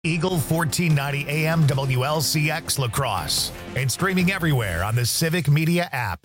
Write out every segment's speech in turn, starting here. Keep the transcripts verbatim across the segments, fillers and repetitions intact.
Eagle fourteen ninety A M W L C X La Crosse and streaming everywhere on the Civic Media app.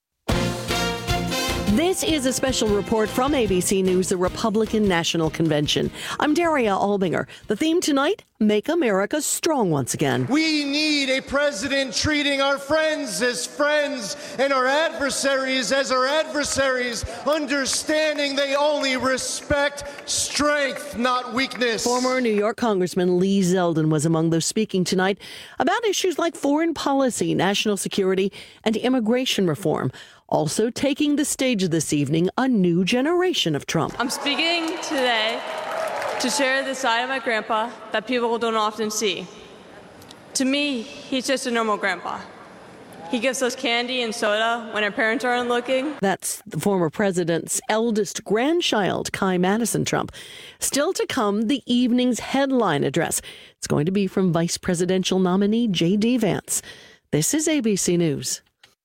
This is a special report from A B C News, the Republican National Convention. I'm Daria Albinger. The theme tonight, Make America Strong Once Again. We need a president treating our friends as friends and our adversaries as our adversaries, understanding they only respect strength, not weakness. Former New York Congressman Lee Zeldin was among those speaking tonight about issues like foreign policy, national security, and immigration reform. Also taking the stage this evening, a new generation of Trump. I'm speaking today to share the side of my grandpa that people don't often see. To me, he's just a normal grandpa. He gives us candy and soda when our parents aren't looking. That's the former president's eldest grandchild, Kai Madison Trump. Still to come, the evening's headline address. It's going to be from Vice Presidential nominee J D Vance. This is A B C News.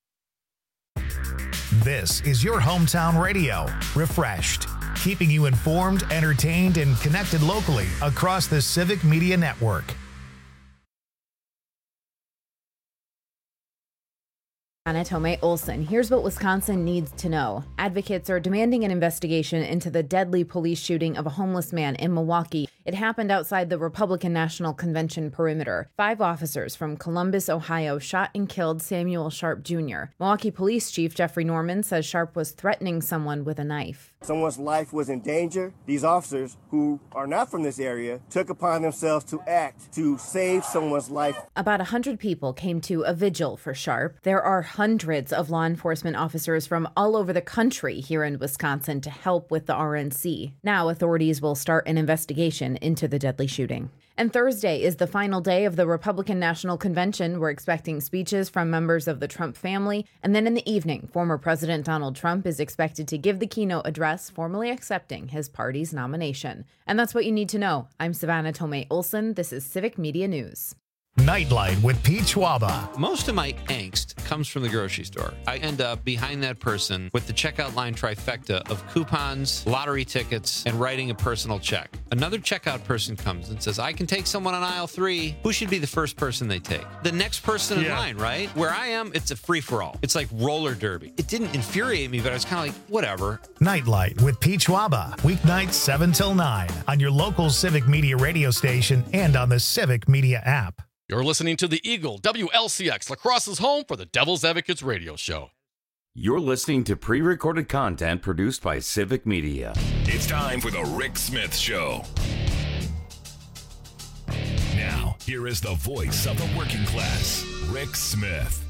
This is your hometown radio, refreshed, keeping you informed, entertained, and connected locally across the Civic Media Network. Anatome Olson. Here's what Wisconsin needs to know. Advocates are demanding an investigation into the deadly police shooting of a homeless man in Milwaukee. It happened outside the Republican National Convention perimeter. Five officers from Columbus, Ohio, shot and killed Samuel Sharp Junior Milwaukee Police Chief Jeffrey Norman says Sharp was threatening someone with a knife. Someone's life was in danger. These officers, who are not from this area, took upon themselves to act to save someone's life. About one hundred people came to a vigil for Sharp. There are hundreds of law enforcement officers from all over the country here in Wisconsin to help with the R N C. Now authorities will start an investigation into the deadly shooting. And Thursday is the final day of the Republican National Convention. We're expecting speeches from members of the Trump family. And then in the evening, former President Donald Trump is expected to give the keynote address, formally accepting his party's nomination. And that's what you need to know. I'm Savannah Tomei Olson. This is Civic Media News. Nightlight with Pete Schwaba. Most of my angst comes from the grocery store. I end up behind that person with the checkout line trifecta of coupons, lottery tickets, and writing a personal check. Another checkout person comes and says, I can take someone on aisle three. Who should be the first person they take? The next person in Yeah. line, right? Where I am, it's a free-for-all. It's like roller derby. It didn't infuriate me, but I was kind of like, whatever. Nightlight with Pete Schwaba. Weeknights seven till nine on your local Civic Media radio station and on the Civic Media app. You're listening to the Eagle W L C X, La Crosse's home for the Devil's Advocates radio show. You're listening to pre-recorded content produced by Civic Media. It's time for the Rick Smith Show. Now, here is the voice of the working class, Rick Smith.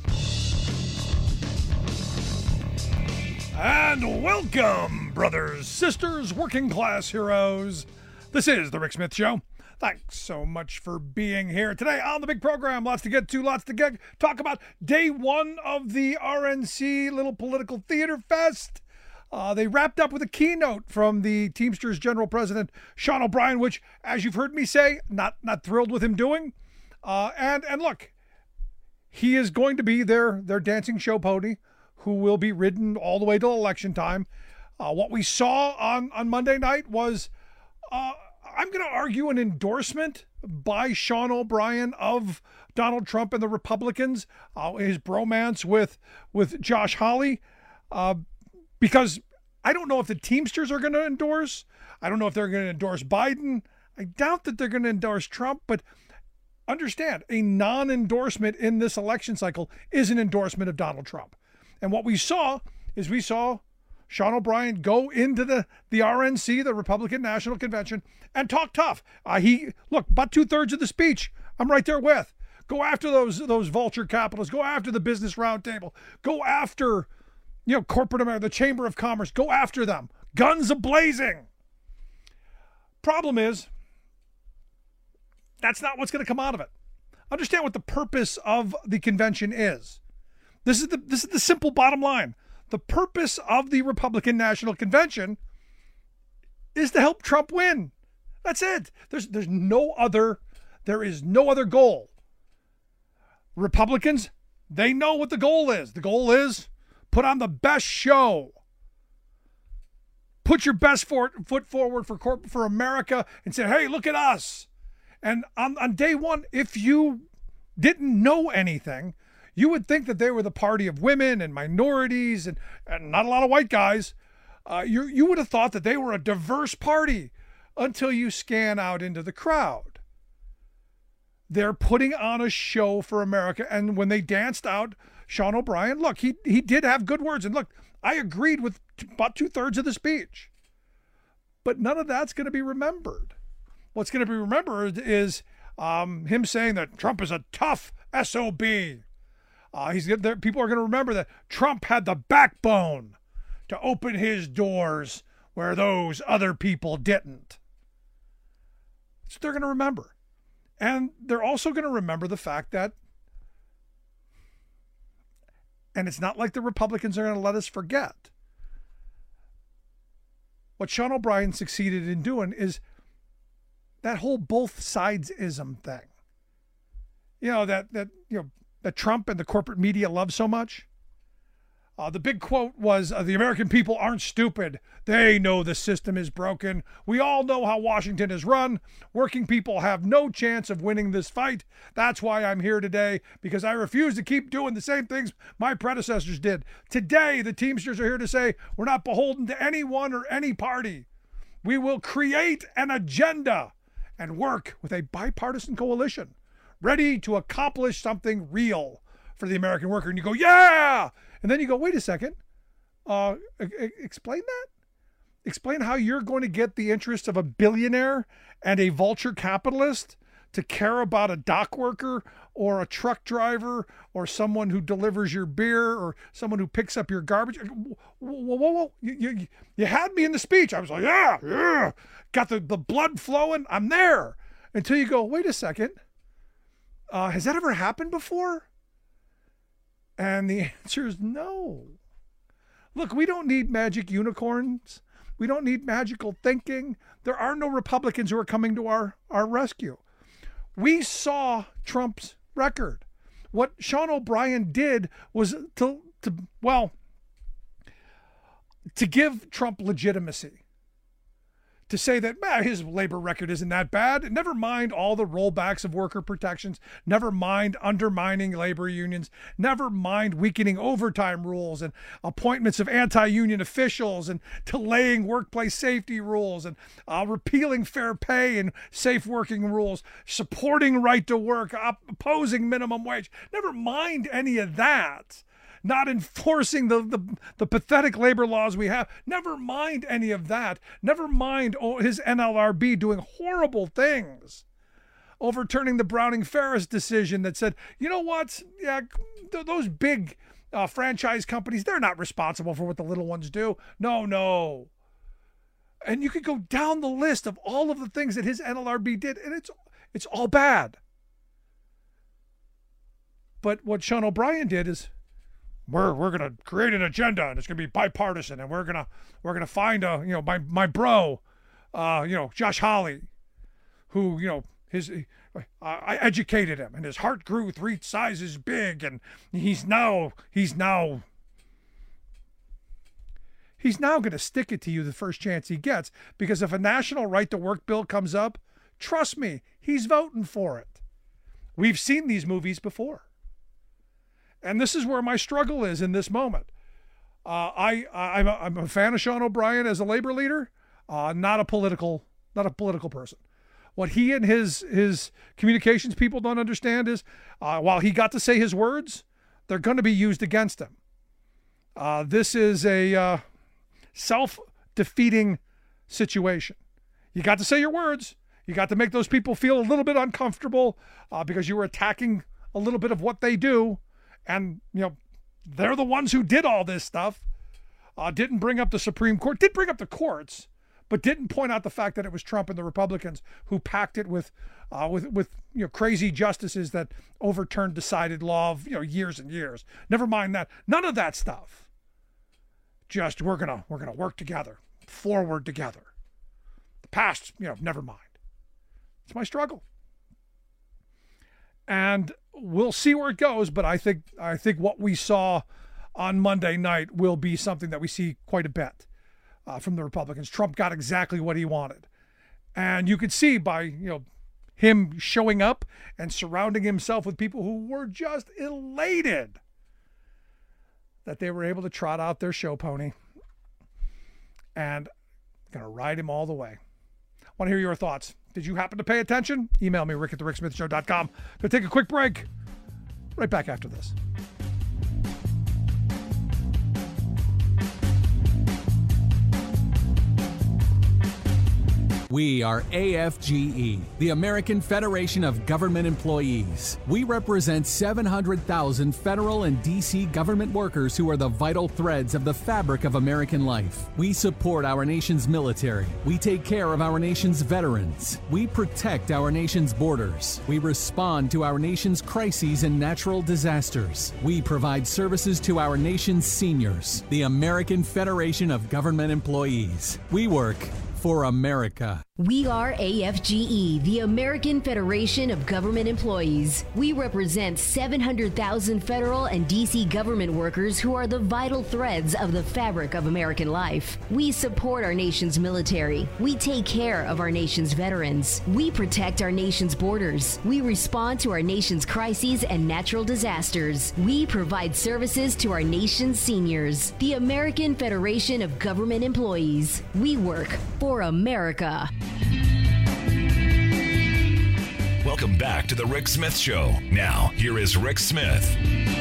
And welcome, brothers, sisters, working class heroes. This is the Rick Smith Show. Thanks so much for being here today on the big program. Lots to get to, lots to get. Talk about day one of the R N C Little Political Theater Fest. Uh, they wrapped up with a keynote from the Teamsters General President, Sean O'Brien, which, as you've heard me say, not not thrilled with him doing. Uh, and and look, he is going to be their, their dancing show pony who will be ridden all the way till election time. Uh, what we saw on, on Monday night was... Uh, I'm going to argue an endorsement by Sean O'Brien of Donald Trump and the Republicans, uh, his bromance with with Josh Hawley, uh, because I don't know if the Teamsters are going to endorse. I don't know if they're going to endorse Biden. I doubt that they're going to endorse Trump, but understand, a non-endorsement in this election cycle is an endorsement of Donald Trump. And what we saw is we saw Sean O'Brien go into the, the R N C, the Republican National Convention, and talk tough. Uh, he look, about two-thirds of the speech, I'm right there with. Go after those those vulture capitalists. Go after the Business Roundtable. Go after, you know, corporate America, the Chamber of Commerce. Go after them. Guns a-blazing. Problem is, that's not what's going to come out of it. Understand what the purpose of the convention is. This is the this is the simple bottom line. The purpose of the Republican National Convention is to help Trump win. That's it. There's there's no other, there is no other goal. Republicans, they know what the goal is. The goal is put on the best show. Put your best for, foot forward for corp, for America and say, hey, look at us. And on, on day one, if you didn't know anything, you would think that they were the party of women and minorities and, and not a lot of white guys. Uh, you, you would have thought that they were a diverse party until you scan out into the crowd. They're putting on a show for America. And when they danced out Sean O'Brien, look, he, he did have good words. And look, I agreed with t- about two-thirds of the speech. But none of that's going to be remembered. What's going to be remembered is um, him saying that Trump is a tough S O B. Uh, he's there, people are going to remember that Trump had the backbone to open his doors where those other people didn't. That's what they're going to remember. And they're also going to remember the fact that, and it's not like the Republicans are going to let us forget, what Sean O'Brien succeeded in doing is that whole both sides-ism thing. You know, that, that, you know, that Trump and the corporate media love so much. Uh, the big quote was, uh, the American people aren't stupid. They know the system is broken. We all know how Washington is run. Working people have no chance of winning this fight. That's why I'm here today, because I refuse to keep doing the same things my predecessors did. Today, the Teamsters are here to say we're not beholden to anyone or any party. We will create an agenda and work with a bipartisan coalition ready to accomplish something real for the American worker. And you go, yeah! And then you go, wait a second. Uh, explain that? Explain how you're going to get the interests of a billionaire and a vulture capitalist to care about a dock worker or a truck driver or someone who delivers your beer or someone who picks up your garbage. Whoa, whoa, whoa, whoa. You, you, you had me in the speech. I was like, yeah, yeah. Got the, the blood flowing. I'm there. Until you go, wait a second. Uh, has that ever happened before? And the answer is no. Look, we don't need magic unicorns. We don't need magical thinking. There are no Republicans who are coming to our, our rescue. We saw Trump's record. What Sean O'Brien did was to, to well, to give Trump legitimacy. To say that eh, his labor record isn't that bad. Never mind all the rollbacks of worker protections. Never mind undermining labor unions. Never mind weakening overtime rules and appointments of anti-union officials and delaying workplace safety rules and uh, repealing fair pay and safe working rules, supporting right to work, op- opposing minimum wage. Never mind any of that. Not enforcing the, the, the pathetic labor laws we have. Never mind any of that. Never mind oh, his N L R B doing horrible things. Overturning the Browning-Ferris decision that said, you know what? Yeah, th- those big uh, franchise companies, they're not responsible for what the little ones do. No, no. And you could go down the list of all of the things that his N L R B did, and it's it's all bad. But what Sean O'Brien did is, We're we're gonna create an agenda and it's gonna be bipartisan and we're gonna we're gonna find a you know my my bro, uh you know Josh Hawley, who you know his uh, I educated him and his heart grew three sizes big and he's now he's now he's now gonna stick it to you the first chance he gets, because if a national right to work bill comes up, trust me, he's voting for it. We've seen these movies before. And this is where my struggle is in this moment. Uh, I, I I'm, a, I'm a fan of Sean O'Brien as a labor leader, uh, not a political, not a political person. What he and his his communications people don't understand is, uh, while he got to say his words, they're going to be used against him. Uh, this is a uh, self-defeating situation. You got to say your words. You got to make those people feel a little bit uncomfortable uh, because you were attacking a little bit of what they do. And, you know, they're the ones who did all this stuff, uh, didn't bring up the Supreme Court, did bring up the courts, but didn't point out the fact that it was Trump and the Republicans who packed it with, uh, with, with you know, crazy justices that overturned decided law of, you know, years and years. Never mind that. None of that stuff. Just we're gonna we're gonna work together, forward together. The past, you know, never mind. It's my struggle. And we'll see where it goes, but I think I think what we saw on Monday night will be something that we see quite a bit uh, from the Republicans. Trump got exactly what he wanted. And you could see by, you know, him showing up and surrounding himself with people who were just elated that they were able to trot out their show pony and going to ride him all the way. I want to hear your thoughts. Did you happen to pay attention? Email me, rick at the rick smith show dot com. Going to take a quick break. Right back after this. We are A F G E, the American Federation of Government Employees. We represent seven hundred thousand federal and D C government workers who are the vital threads of the fabric of American life. We support our nation's military. We take care of our nation's veterans. We protect our nation's borders. We respond to our nation's crises and natural disasters. We provide services to our nation's seniors. The American Federation of Government Employees. We work for America. We are A F G E, the American Federation of Government Employees. We represent seven hundred thousand federal and D C government workers who are the vital threads of the fabric of American life. We support our nation's military. We take care of our nation's veterans. We protect our nation's borders. We respond to our nation's crises and natural disasters. We provide services to our nation's seniors. The American Federation of Government Employees. We work for America. Welcome back to the Rick Smith Show. Now, here is Rick Smith.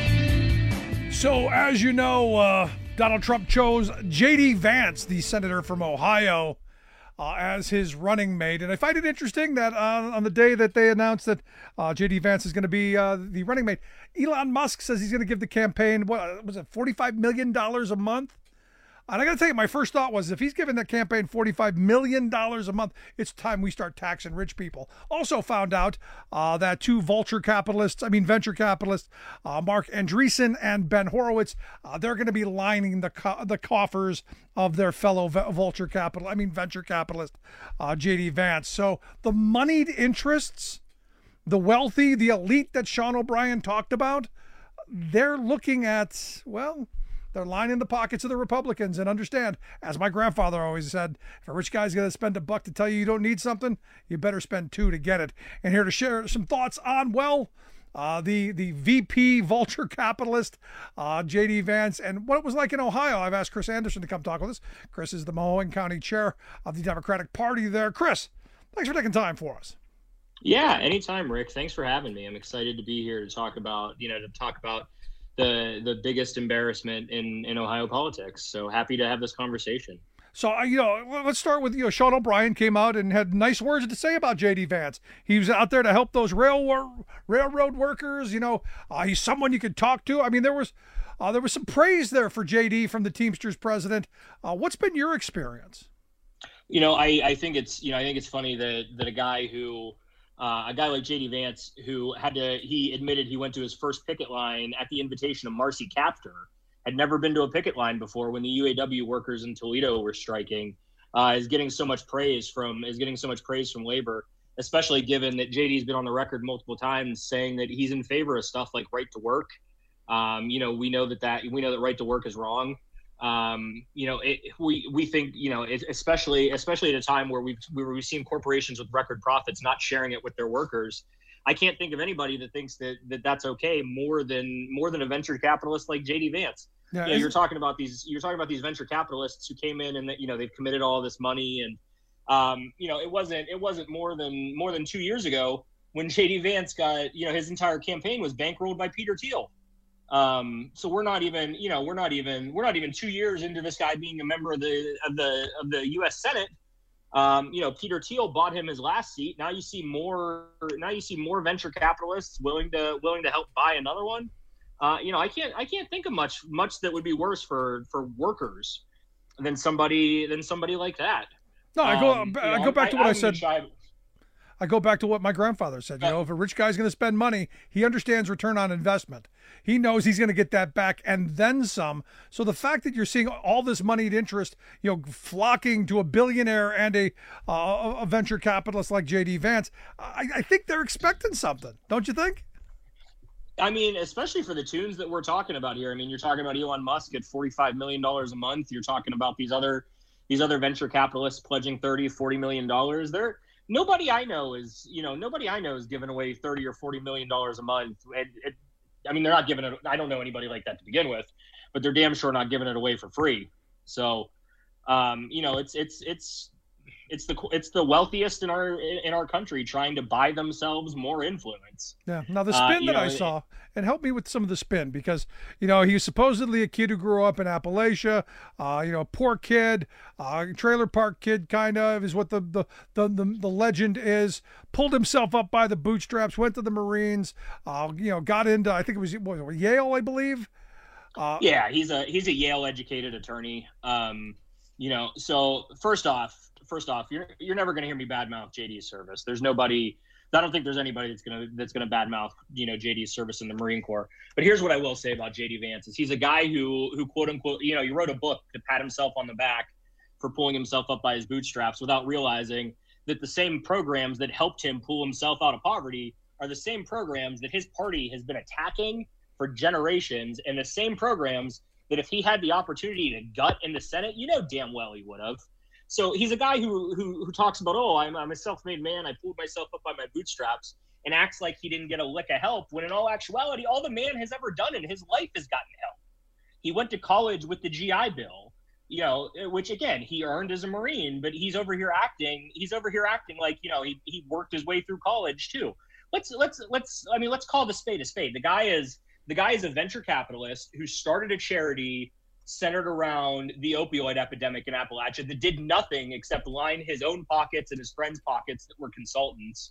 So, as you know, uh, Donald Trump chose J D. Vance, the senator from Ohio, uh, as his running mate. And I find it interesting that uh, on the day that they announced that uh, J D. Vance is going to be uh, the running mate, Elon Musk says he's going to give the campaign, what was it, forty-five million dollars a month? And I got to tell you, my first thought was, if he's giving that campaign forty-five million dollars a month, it's time we start taxing rich people. Also found out uh, that two vulture capitalists, I mean venture capitalists, uh, Mark Andreessen and Ben Horowitz, uh, they're going to be lining the co- the coffers of their fellow v- vulture capital, I mean venture capitalist, uh, J D. Vance. So the moneyed interests, the wealthy, the elite that Sean O'Brien talked about, they're looking at, well, they're lining the pockets of the Republicans. And understand, as my grandfather always said, if a rich guy's going to spend a buck to tell you you don't need something, you better spend two to get it. And here to share some thoughts on, well, uh, the the V P vulture capitalist, uh, J D. Vance, and what it was like in Ohio. I've asked Chris Anderson to come talk with us. Chris is the Mahoning County chair of the Democratic Party there. Chris, thanks for taking time for us. Yeah, anytime, Rick. Thanks for having me. I'm excited to be here to talk about, you know, to talk about the the biggest embarrassment in, in Ohio politics. So happy to have this conversation. So, uh, you know, let's start with, you know, Sean O'Brien came out and had nice words to say about J D. Vance. He was out there to help those rail railroad workers. You know, uh, he's someone you could talk to. I mean, there was uh, there was some praise there for J D from the Teamsters president. Uh, what's been your experience? You know, I, I think it's, you know, I think it's funny that, that a guy who, Uh, a guy like J D. Vance, who had to, he admitted he went to his first picket line at the invitation of Marcy Kaptur, had never been to a picket line before when the U A W workers in Toledo were striking, uh, is getting so much praise from, is getting so much praise from labor, especially given that J D's been on the record multiple times saying that he's in favor of stuff like right to work. Um, you know, we know that, that, we know that right to work is wrong. Um, you know, it, we we think, you know, it, especially especially at a time where we've where we've seen corporations with record profits not sharing it with their workers. I can't think of anybody that thinks that, that that's okay more than more than a venture capitalist like J D. Vance. Yeah, you know, you're talking about these you're talking about these venture capitalists who came in and that, you know, they've committed all this money, and um, you know, it wasn't it wasn't more than more than two years ago when J D. Vance got, you know, his entire campaign was bankrolled by Peter Thiel. Um, so we're not even, you know, we're not even, we're not even two years into this guy being a member of the, of the, of the U S Senate. Um, you know, Peter Thiel bought him his last seat. Now you see more, now you see more venture capitalists willing to, willing to help buy another one. Uh, you know, I can't, I can't think of much, much that would be worse for, for workers than somebody, than somebody like that. No, I go, um, I know, go back to what I, I said. Shy, I go back to what my grandfather said. You know, if a rich guy's going to spend money, he understands return on investment. He knows he's going to get that back and then some. So the fact that you're seeing all this moneyed interest, you know, flocking to a billionaire and a uh, a venture capitalist like J D. Vance, I, I think they're expecting something. Don't you think? I mean, especially for the tunes that we're talking about here. I mean, you're talking about Elon Musk at forty-five million dollars a month. You're talking about these other these other venture capitalists pledging thirty, forty million dollars. They're nobody I know is, you know, nobody I know is giving away thirty or forty million dollars a month. And it, I mean, they're not giving it. I don't know anybody like that to begin with, but they're damn sure not giving it away for free. So, um, you know, it's it's it's it's the it's the wealthiest in our in our country trying to buy themselves more influence. Yeah. Now the spin uh, that know, I saw, and help me with some of the spin, because you know he's supposedly a kid who grew up in Appalachia. Uh, you know, poor kid, uh, trailer park kid, kind of is what the the, the the the legend is. Pulled himself up by the bootstraps, went to the Marines. Uh, you know, got into I think it was, what was it, Yale, I believe. Uh, yeah, he's a he's a Yale educated attorney. Um, you know, so first off. First off, you're you're never going to hear me badmouth J D's service. There's nobody. I don't think there's anybody that's gonna that's gonna badmouth you know J D's service in the Marine Corps. But here's what I will say about J D Vance: is he's a guy who who quote unquote you know he wrote a book to pat himself on the back for pulling himself up by his bootstraps without realizing that the same programs that helped him pull himself out of poverty are the same programs that his party has been attacking for generations, and the same programs that if he had the opportunity to gut in the Senate, you know damn well he would have. So he's a guy who, who who talks about, oh, I'm, I'm a self-made man. I pulled myself up by my bootstraps, and acts like he didn't get a lick of help, when in all actuality, all the man has ever done in his life has gotten help. He went to college with the G I Bill, you know, which, again, he earned as a Marine, but he's over here acting. He's over here acting like, you know, he, he worked his way through college, too. Let's let's let's I mean, let's call the spade a spade. The guy is the guy is a venture capitalist who started a charity centered around the opioid epidemic in Appalachia that did nothing except line his own pockets and his friends' pockets that were consultants,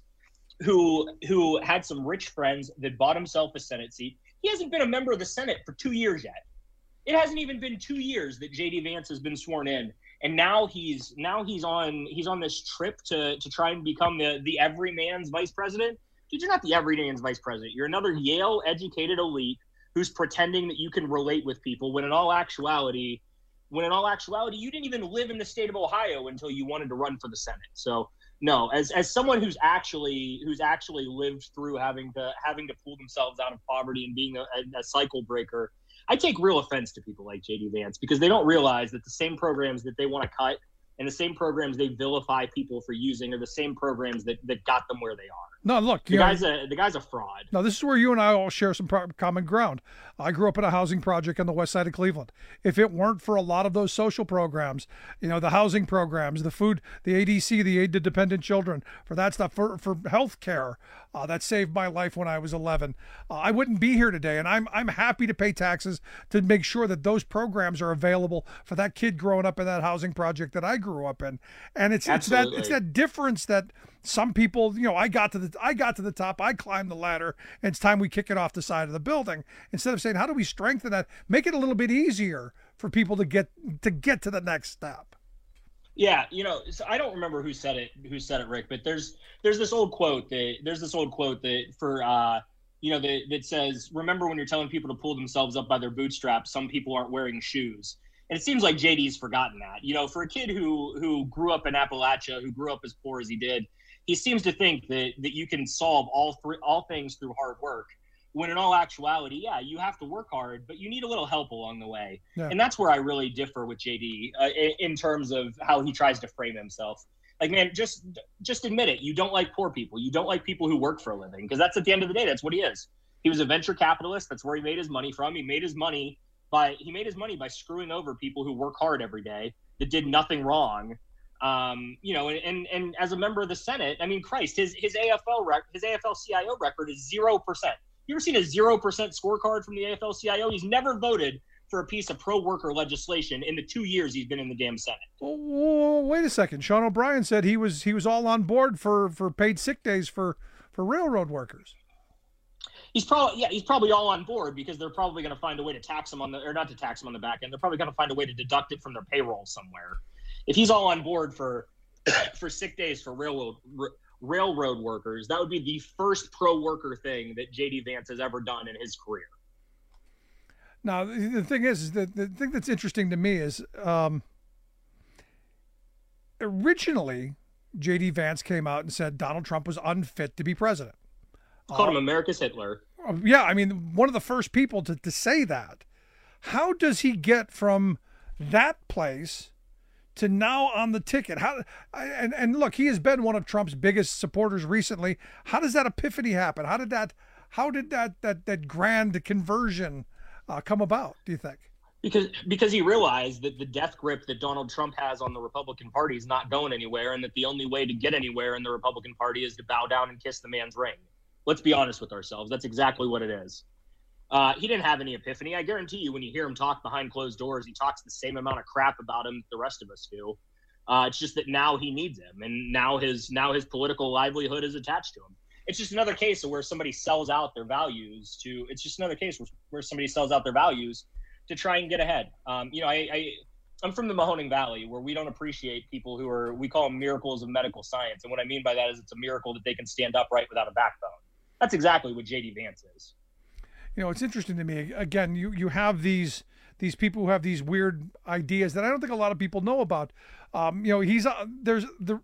who who had some rich friends that bought himself a Senate seat. He hasn't been a member of the Senate for two years yet. It hasn't even been two years that J D Vance has been sworn in, and now he's now he's on he's on this trip to to try and become the the everyman's vice president. Dude, you're not the everyman's vice president. You're another Yale educated elite who's pretending that you can relate with people, when in all actuality, when in all actuality, you didn't even live in the state of Ohio until you wanted to run for the Senate. So no, as as someone who's actually who's actually lived through having to having to pull themselves out of poverty and being a, a cycle breaker, I take real offense to people like J D Vance, because they don't realize that the same programs that they want to cut and the same programs they vilify people for using are the same programs that, that got them where they are. No, look, the guy's know, a the guy's a fraud. No, this is where you and I all share some pro- common ground. I grew up in a housing project on the west side of Cleveland. If it weren't for a lot of those social programs, you know, the housing programs, the food, the A D C, the aid to dependent children, for that stuff, for for health care, uh, that saved my life when I was eleven. Uh, I wouldn't be here today, and I'm I'm happy to pay taxes to make sure that those programs are available for that kid growing up in that housing project that I grew up in. And it's Absolutely. it's that it's that difference that some people, you know, I got to the I got to the top, I climbed the ladder, and it's time we kick it off the side of the building. Instead of saying, how do we strengthen that, make it a little bit easier for people to get to get to the next step. Yeah, you know, so I don't remember who said it, who said it, Rick, but there's there's this old quote that there's this old quote that for uh, you know, that that says, remember when you're telling people to pull themselves up by their bootstraps, some people aren't wearing shoes. And it seems like J D's forgotten that. You know, for a kid who who grew up in Appalachia, who grew up as poor as he did, he seems to think that that you can solve all three all things through hard work. When in all actuality, yeah, you have to work hard, but you need a little help along the way. Yeah. And that's where I really differ with J D uh, in, in terms of how he tries to frame himself. Like, man, just just admit it. You don't like poor people. You don't like people who work for a living, because that's at the end of the day, that's what he is. He was a venture capitalist. That's where he made his money from. He made his money by he made his money by screwing over people who work hard every day that did nothing wrong. Um, you know, and, and and as a member of the Senate, I mean, Christ, his his A F L rec his A F L C I O record is zero percent. You ever seen a zero percent scorecard from the A F L C I O? He's never voted for a piece of pro-worker legislation in the two years he's been in the damn Senate. Oh, wait a second. Sean O'Brien said he was he was all on board for, for paid sick days for, for railroad workers. He's probably yeah, he's probably all on board, because they're probably going to find a way to tax him on the or not to tax him on the back end. They're probably going to find a way to deduct it from their payroll somewhere. If he's all on board for for sick days for railroad r- railroad workers, that would be the first pro-worker thing that J D Vance has ever done in his career. Now, the thing is, is that the thing that's interesting to me is um, originally J D Vance came out and said Donald Trump was unfit to be president. Called uh, him America's Hitler. Yeah, I mean, one of the first people to, to say that. How does he get from that place to now on the ticket. How and and look, he has been one of Trump's biggest supporters recently. How does that epiphany happen? How did that how did that that that grand conversion uh, come about, do you think? Because because he realized that the death grip that Donald Trump has on the Republican Party is not going anywhere, and that the only way to get anywhere in the Republican Party is to bow down and kiss the man's ring. Let's be honest with ourselves. That's exactly what it is. Uh, he didn't have any epiphany. I guarantee you when you hear him talk behind closed doors, he talks the same amount of crap about him the rest of us do. Uh, it's just that now he needs him, and now his now his political livelihood is attached to him. It's just another case of where somebody sells out their values to. It's just another case where, where somebody sells out their values to try and get ahead. Um, you know, I, I I'm from the Mahoning Valley, where we don't appreciate people who are, we call them miracles of medical science, and what I mean by that is it's a miracle that they can stand upright without a backbone. That's exactly what J D Vance is. You know, it's interesting to me. Again, you, you have these these people who have these weird ideas that I don't think a lot of people know about. Um, you know, he's uh, there's the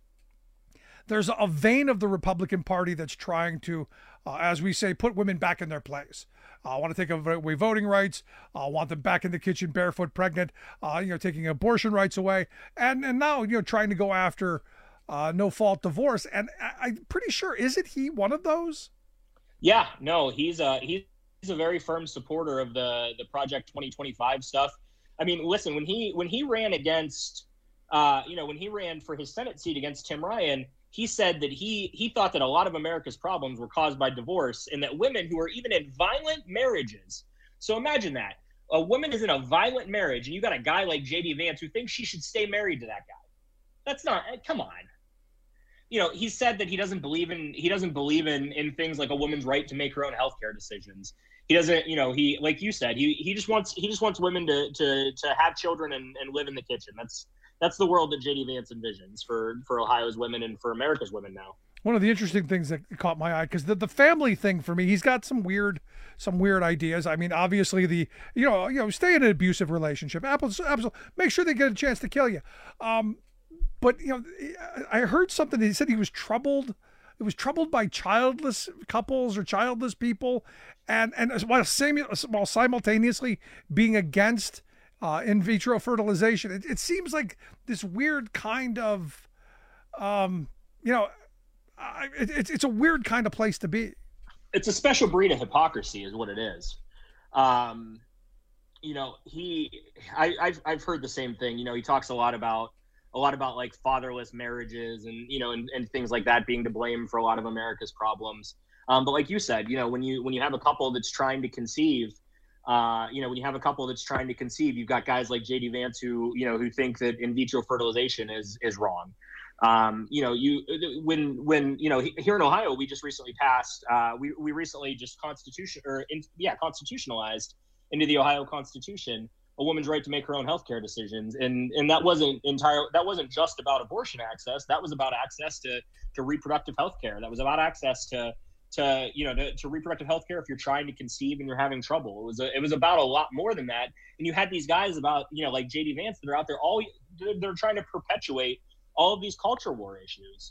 there's a vein of the Republican Party that's trying to, uh, as we say, put women back in their place. I uh, want to take away voting rights. I uh, want them back in the kitchen, barefoot, pregnant. Uh, you know, taking abortion rights away, and and now you know trying to go after uh, no fault divorce. And I, I'm pretty sure, isn't he one of those? Yeah, no, he's a he's. He's a very firm supporter of the the Project twenty twenty-five stuff. I mean, listen, when he when he ran against, uh, you know, when he ran for his Senate seat against Tim Ryan, he said that he he thought that a lot of America's problems were caused by divorce, and that women who are even in violent marriages. So imagine that a woman is in a violent marriage, and you got a guy like J D Vance who thinks she should stay married to that guy. That's not. Come on. You know, he said that he doesn't believe in he doesn't believe in in things like a woman's right to make her own healthcare decisions. He doesn't, you know, he like you said, he he just wants he just wants women to to to have children and, and live in the kitchen. That's that's the world that J D Vance envisions for for Ohio's women and for America's women now. One of the interesting things that caught my eye, because the, the family thing for me, he's got some weird some weird ideas. I mean, obviously the you know you know stay in an abusive relationship. Absolutely, make sure they get a chance to kill you. Um, But, you know, I heard something. He said he was troubled. It was troubled by childless couples or childless people. And, and while, while simultaneously being against uh, in vitro fertilization, it, it seems like this weird kind of, um, you know, I, it, it's, it's a weird kind of place to be. It's a special breed of hypocrisy is what it is. Um, you know, he, I, I've, I've heard the same thing. You know, he talks a lot about, a lot about like fatherless marriages and, you know, and, and things like that being to blame for a lot of America's problems. Um, but like you said, you know, when you, when you have a couple that's trying to conceive, uh, you know, when you have a couple that's trying to conceive, you've got guys like J D Vance who, you know, who think that in vitro fertilization is, is wrong. Um, you know, you, when, when, you know, here in Ohio, we just recently passed, uh, we, we recently just constitution or in, yeah, constitutionalized into the Ohio Constitution a woman's right to make her own healthcare decisions. And and that wasn't entire that wasn't just about abortion access. That was about access to, to reproductive healthcare. That was about access to to you know to, to reproductive healthcare if you're trying to conceive and you're having trouble. It was a, it was about a lot more than that. And you had these guys about, you know, like J D Vance that are out there all they're, they're trying to perpetuate all of these culture war issues.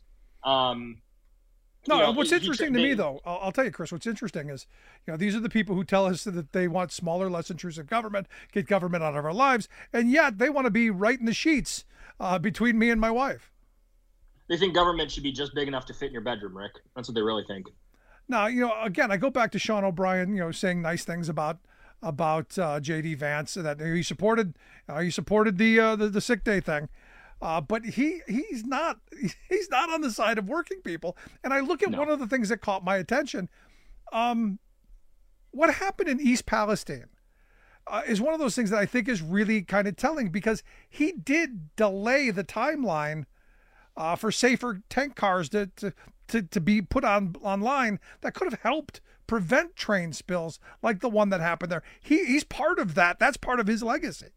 Um No, you know, what's he, interesting he, to me, they, though, I'll, I'll tell you, Chris, what's interesting is, you know, these are the people who tell us that they want smaller, less intrusive government, get government out of our lives, and yet they want to be right in the sheets uh, between me and my wife. They think government should be just big enough to fit in your bedroom, Rick. That's what they really think. Now, you know, again, I go back to Sean O'Brien, you know, saying nice things about about uh, J D Vance, that he supported uh, he supported the, uh, the the sick day thing. Uh, but he he's not he's not on the side of working people. And I look at no. one of the things that caught my attention. Um, what happened in East Palestine uh, is one of those things that I think is really kind of telling, because he did delay the timeline uh, for safer tank cars to, to to to be put on online that could have helped prevent train spills like the one that happened there. He he's part of that. That's part of his legacy.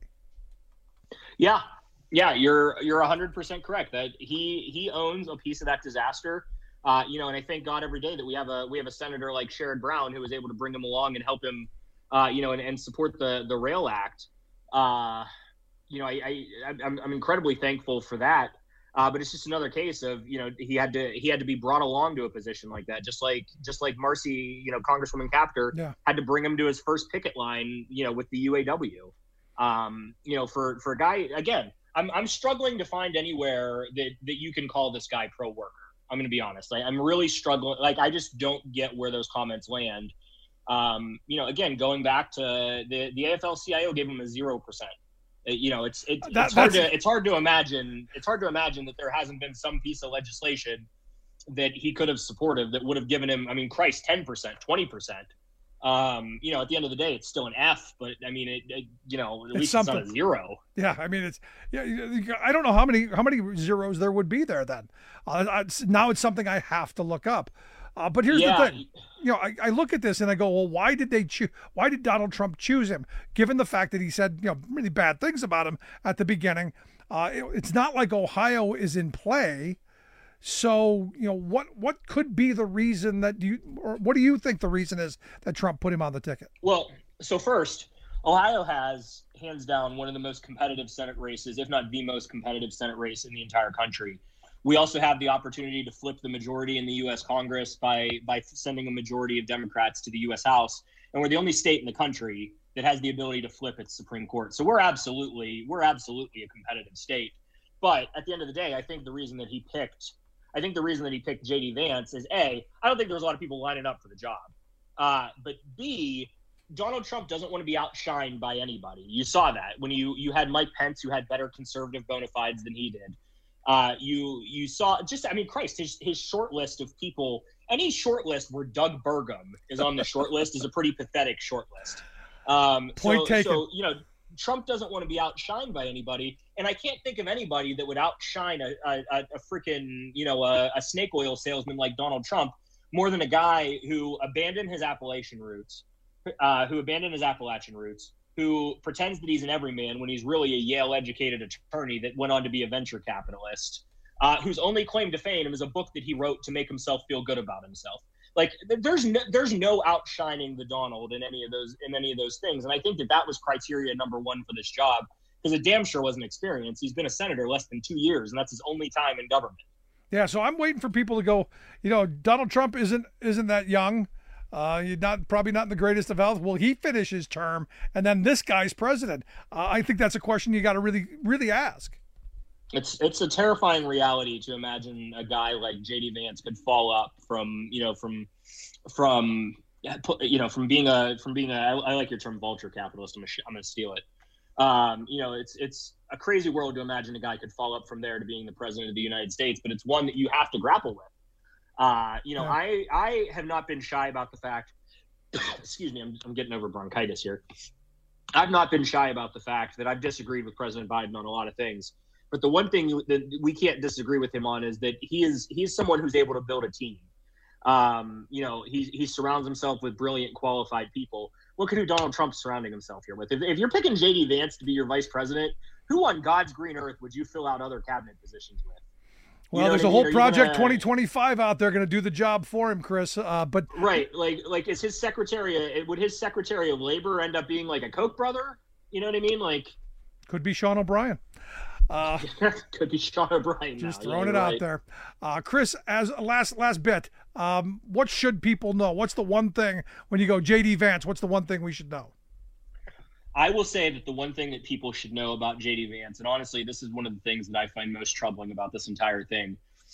Yeah. Yeah, you're you're one hundred percent correct that he he owns a piece of that disaster. Uh, you know, and I thank God every day that we have a we have a senator like Sherrod Brown who was able to bring him along and help him, uh, you know, and, and support the the Rail Act. Uh, you know, I, I I'm I'm incredibly thankful for that. Uh, but it's just another case of, you know, he had to he had to be brought along to a position like that, just like just like Marcy, you know, Congresswoman Kaptur yeah. had to bring him to his first picket line, you know, with the U A W. Um, you know, for for a guy again. I'm I'm struggling to find anywhere that that you can call this guy pro-worker. I'm going to be honest. Like, I'm really struggling. Like, I just don't get where those comments land. Um, you know, again, going back to the the A F L C I O gave him a zero percent. You know, it's it's, that, it's hard to it's hard to imagine. It's hard to imagine that there hasn't been some piece of legislation that he could have supported that would have given him. I mean, Christ, ten percent, twenty percent. Um, you know, at the end of the day, it's still an F, but I mean, it, it you know, at it's least something. It's not a zero. Yeah, I mean, it's yeah. I don't know how many how many zeros there would be there then. Uh, I, now it's something I have to look up. Uh, but here's yeah. the thing, you know, I, I look at this and I go, well, why did they choose? Why did Donald Trump choose him? Given the fact that he said, you know, really bad things about him at the beginning, uh, it, it's not like Ohio is in play. So, you know, what what could be the reason that you, or what do you think the reason is that Trump put him on the ticket? Well, so first, Ohio has hands down one of the most competitive Senate races, if not the most competitive Senate race in the entire country. We also have the opportunity to flip the majority in the U S Congress by by sending a majority of Democrats to the U S House, and we're the only state in the country that has the ability to flip its Supreme Court. So we're absolutely we're absolutely a competitive state. But at the end of the day, I think the reason that he picked I think the reason that he picked J D Vance is A, I don't think there was a lot of people lining up for the job. Uh, but B, Donald Trump doesn't want to be outshined by anybody. You saw that when you you had Mike Pence, who had better conservative bona fides than he did. Uh, you you saw just, I mean, Christ, his, his short list of people, any short list where Doug Burgum is on the short list is a pretty pathetic short list. Um, Point so, taken. So, you know, Trump doesn't want to be outshined by anybody. And I can't think of anybody that would outshine a, a, a freaking, you know, a, a snake oil salesman like Donald Trump more than a guy who abandoned his Appalachian roots, uh, who abandoned his Appalachian roots, who pretends that he's an everyman when he's really a Yale-educated attorney that went on to be a venture capitalist, uh, whose only claim to fame is a book that he wrote to make himself feel good about himself. Like, there's no, there's no outshining the Donald in any of those in any of those things, and I think that that was criteria number one for this job, because it damn sure wasn't experience. He's been a senator less than two years, and that's his only time in government. Yeah, so I'm waiting for people to go, you know, Donald Trump isn't isn't that young. Uh, you're not probably not in the greatest of health. Will he finish his term and then this guy's president? Uh, I think that's a question you got to really, really ask. It's it's a terrifying reality to imagine a guy like J D Vance could fall up from, you know, from from you know from being a from being a I like your term vulture capitalist. I'm gonna, I'm gonna steal it. Um, you know, it's it's a crazy world to imagine a guy could fall up from there to being the president of the United States, but it's one that you have to grapple with. Uh, you know, yeah. I I have not been shy about the fact. excuse me, I'm I'm getting over bronchitis here. I've not been shy about the fact that I've disagreed with President Biden on a lot of things. But the one thing that we can't disagree with him on is that he is he's someone who's able to build a team. Um, you know, he he surrounds himself with brilliant, qualified people. Look at who Donald Trump's surrounding himself here with. If, if you're picking J D Vance to be your vice president, who on God's green earth would you fill out other cabinet positions with? Well, you know there's a whole mean? Project gonna, twenty twenty-five out there going to do the job for him, Chris. Uh, but right, like like is his secretary? Would his Secretary of Labor end up being like a Koch brother? You know what I mean? Like, could be Sean O'Brien. Uh, could be Sean O'Brien. Just now. throwing yeah, it out right. there. Uh, Chris, as a last last bit, um, what should people know? What's the one thing when you go J D Vance? What's the one thing we should know? I will say that the one thing that people should know about J D Vance, and honestly, this is one of the things that I find most troubling about this entire thing,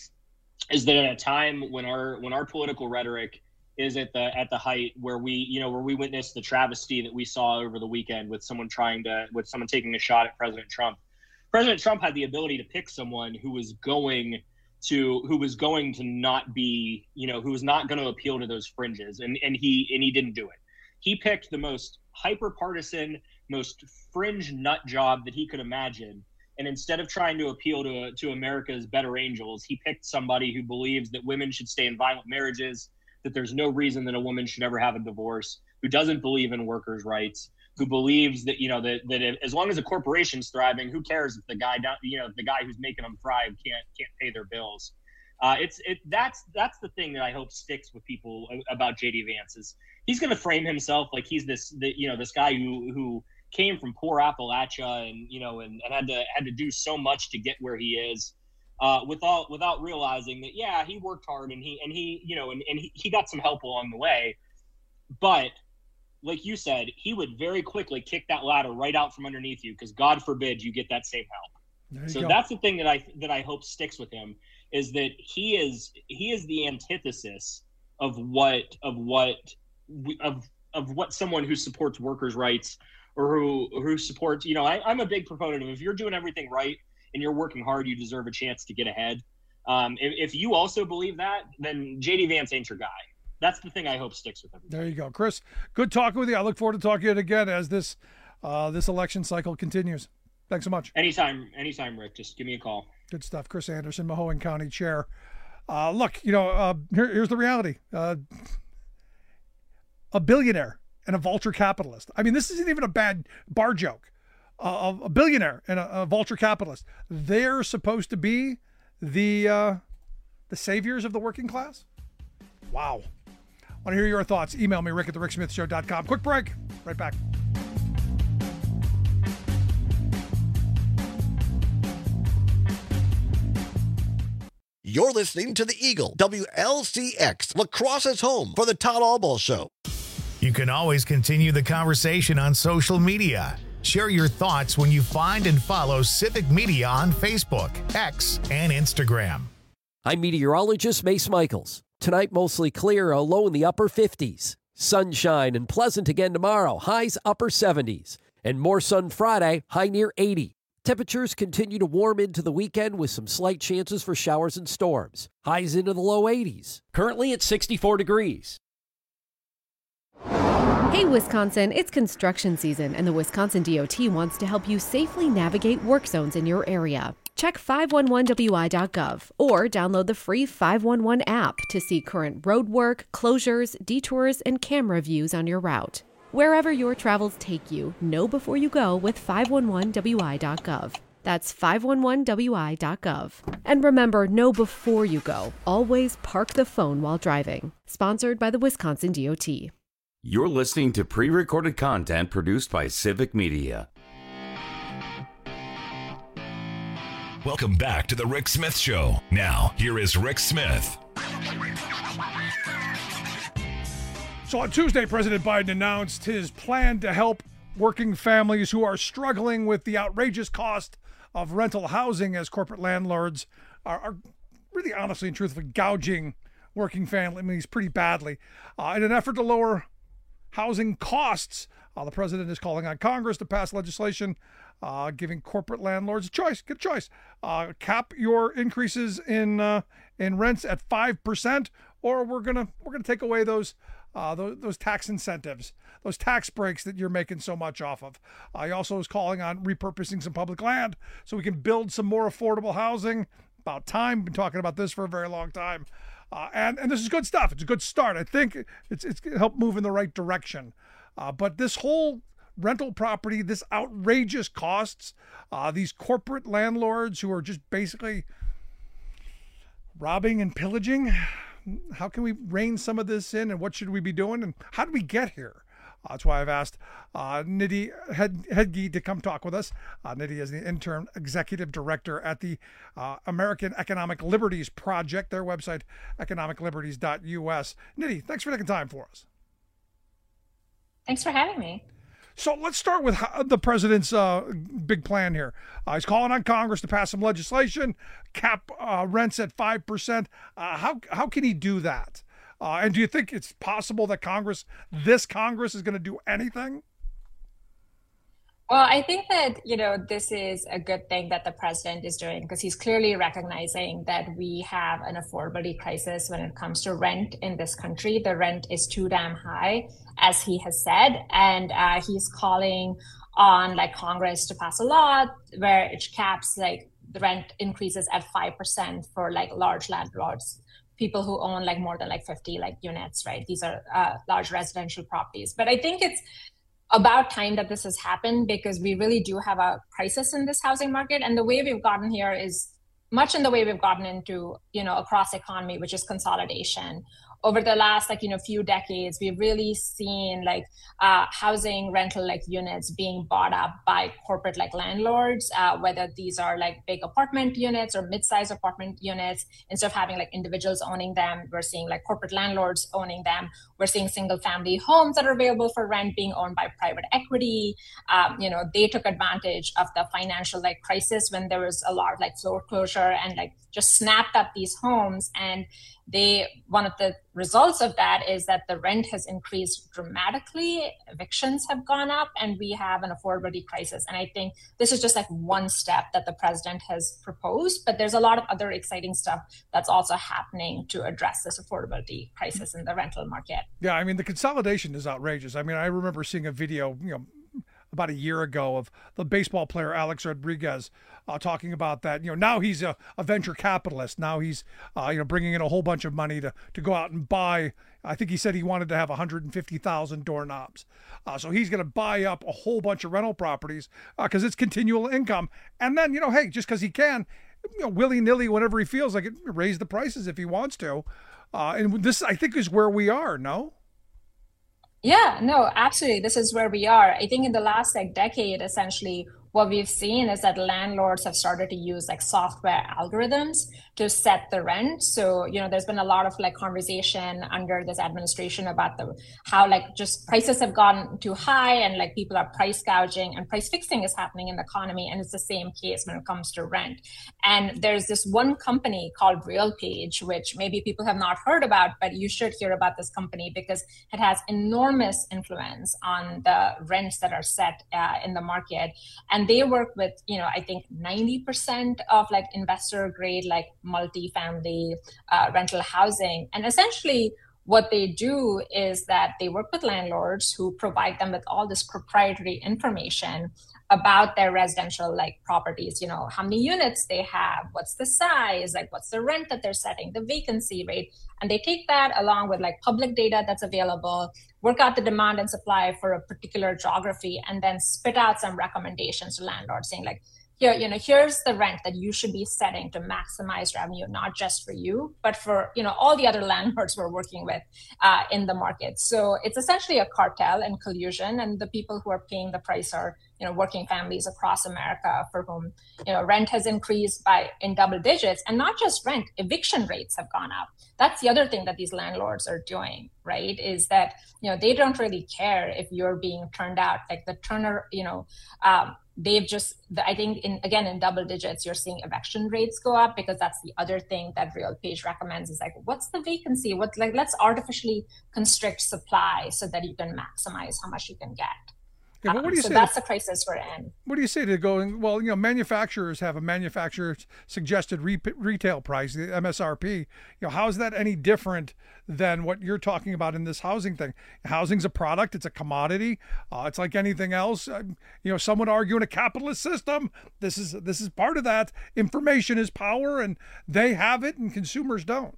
is that at a time when our when our political rhetoric is at the at the height where we you know where we witnessed the travesty that we saw over the weekend with someone trying to with someone taking a shot at President Trump. President Trump had the ability to pick someone who was going to who was going to not be, you know, who was not going to appeal to those fringes. And, and he and he didn't do it. He picked the most hyper partisan, most fringe nut job that he could imagine. And instead of trying to appeal to, to America's better angels, he picked somebody who believes that women should stay in violent marriages, that there's no reason that a woman should ever have a divorce, who doesn't believe in workers' rights, who believes that, you know, that, that if, as long as a corporation's thriving, who cares if the guy down, you know, the guy who's making them thrive can't can't pay their bills. Uh, it's it that's that's the thing that I hope sticks with people about J D Vance is he's going to frame himself like he's this the, you know this guy who who came from poor Appalachia and you know and, and had to had to do so much to get where he is, uh, without without realizing that yeah he worked hard and he and he you know and, and he, he got some help along the way, but like you said, he would very quickly kick that ladder right out from underneath you because God forbid you get that same help. So go. that's the thing that I that I hope sticks with him, is that he is he is the antithesis of what of what of of what someone who supports workers' rights or who who supports, you know, I, I'm a big proponent of, if you're doing everything right and you're working hard, you deserve a chance to get ahead. Um, if, if you also believe that, then J D Vance ain't your guy. That's the thing I hope sticks with everybody. There you go. Chris, good talking with you. I look forward to talking to you again as this uh, this election cycle continues. Thanks so much. Anytime, anytime, Rick. Just give me a call. Good stuff. Chris Anderson, Mahoning County Chair. Uh, look, you know, uh, here, here's the reality. Uh, a billionaire and a vulture capitalist. I mean, this isn't even a bad bar joke. Uh, a billionaire and a, a vulture capitalist. They're supposed to be the uh, the saviors of the working class? Wow. Want to hear your thoughts? Email me, rick at the rick smith show dot com. Quick break. Right back. You're listening to the Eagle, W L C X, La Crosse's home for the Todd Albaugh Show. You can always continue the conversation on social media. Share your thoughts when you find and follow Civic Media on Facebook, X, and Instagram. I'm meteorologist Mace Michaels. Tonight, mostly clear, a low in the upper fifties. Sunshine and pleasant again tomorrow, highs upper seventies. And more sun Friday, high near eighty. Temperatures continue to warm into the weekend with some slight chances for showers and storms. Highs into the low eighties. Currently at sixty-four degrees. Hey, Wisconsin, it's construction season, and the Wisconsin D O T wants to help you safely navigate work zones in your area. Check five one one W I dot gov or download the free five one one app to see current road work, closures, detours, and camera views on your route. Wherever your travels take you, know before you go with five one one W I dot gov. That's five one one W I dot gov. And remember, know before you go. Always park the phone while driving. Sponsored by the Wisconsin D O T. You're listening to pre-recorded content produced by Civic Media. Welcome back to the Rick Smith Show. Now, here is Rick Smith. So on Tuesday, President Biden announced his plan to help working families who are struggling with the outrageous cost of rental housing as corporate landlords are, are really honestly and truthfully gouging working families pretty badly. Uh, in an effort to lower housing costs, uh, the president is calling on Congress to pass legislation uh, giving corporate landlords a choice. Get a choice. Uh, cap your increases in uh, in rents at five percent, or we're gonna we're gonna take away those. Uh, those, those tax incentives, those tax breaks that you're making so much off of. Uh, he also is calling on repurposing some public land so we can build some more affordable housing. About time. Been talking about this for a very long time. Uh, and, and this is good stuff. It's a good start. I think it's it's helped move in the right direction. Uh, but this whole rental property, this outrageous costs, uh, these corporate landlords who are just basically robbing and pillaging. How can we rein some of this in, and what should we be doing, and how did we get here? Uh, that's why I've asked uh, Nidhi Hedge to come talk with us. Uh, Nidhi is the interim executive director at the uh, American Economic Liberties Project, their website, economic liberties dot U S. Nidhi, thanks for taking time for us. Thanks for having me. So let's start with how, the president's uh, big plan here. Uh, he's calling on Congress to pass some legislation, cap uh, rents at five percent. Uh, how how can he do that? Uh, and do you think it's possible that Congress, this Congress, is going to do anything? Well, I think that, you know, this is a good thing that the president is doing, because he's clearly recognizing that we have an affordability crisis when it comes to rent in this country. The rent is too damn high, as he has said, and uh, he's calling on like Congress to pass a law where it caps like the rent increases at five percent for like large landlords, people who own like more than like fifty like units, right? These are uh, large residential properties. But I think it's about time that this has happened, because we really do have a crisis in this housing market. And the way we've gotten here is much in the way we've gotten into, you know, across economy, which is consolidation. over the last like, you know, few decades, we've really seen like uh, housing rental like units being bought up by corporate like landlords, uh, whether these are like big apartment units or mid-sized apartment units. Instead of having like individuals owning them, we're seeing like corporate landlords owning them. We're seeing single family homes that are available for rent being owned by private equity. Um, you know, they took advantage of the financial like crisis when there was a lot of like foreclosure and like just snapped up these homes. And they, one of the results of that is that the rent has increased dramatically, evictions have gone up, and we have an affordability crisis. And I think this is just like one step that the president has proposed, but there's a lot of other exciting stuff that's also happening to address this affordability crisis in the rental market. Yeah, I mean, the consolidation is outrageous. I mean, I remember seeing a video, you know, about a year ago of the baseball player Alex Rodriguez uh, talking about that. You know, now he's a, a venture capitalist. Now he's, uh, you know, bringing in a whole bunch of money to, to go out and buy. I think he said he wanted to have one hundred fifty thousand doorknobs. Uh, so he's going to buy up a whole bunch of rental properties because uh, it's continual income. And then, you know, hey, just because he can, you know, willy-nilly, whenever he feels like it, raise the prices if he wants to. Uh, and this, I think, is where we are, no? Yeah, no, absolutely. This is where we are. I think in the last like decade, essentially, what we've seen is that landlords have started to use like software algorithms to set the rent. So, you know, there's been a lot of like conversation under this administration about the how like just prices have gone too high and like people are price gouging and price fixing is happening in the economy. And it's the same case when it comes to rent. And there's this one company called RealPage, which maybe people have not heard about, but you should hear about this company because it has enormous influence on the rents that are set uh, in the market. And they work with, you know, I think ninety percent of like investor grade, like multi-family uh, rental housing. And essentially what they do is that they work with landlords who provide them with all this proprietary information about their residential like properties, you know, how many units they have, what's the size, like what's the rent that they're setting, the vacancy rate. And they take that along with like public data that's available, work out the demand and supply for a particular geography, and then spit out some recommendations to landlords saying like, here, you know, here's the rent that you should be setting to maximize revenue, not just for you, but for, you know, all the other landlords we're working with uh, in the market. So it's essentially a cartel and collusion, and the people who are paying the price are, you know, working families across America for whom, you know, rent has increased by in double digits, and not just rent, eviction rates have gone up. That's the other thing that these landlords are doing, right? Is that, you know, they don't really care if you're being turned out, like the turner, you know, um, they've just, I think, in again, in double digits, you're seeing eviction rates go up because that's the other thing that RealPage recommends is like, what's the vacancy? What, like, let's artificially constrict supply so that you can maximize how much you can get. Yeah, but what do you um, so say that's to, the crisis we're in. What do you say to going, well, you know, manufacturers have a manufacturer's suggested re- retail price, the M S R P. You know, how is that any different than what you're talking about in this housing thing? Housing's a product. It's a commodity. Uh, it's like anything else. Uh, you know, some would argue in a capitalist system, this is this is part of that. Information is power, and they have it and consumers don't.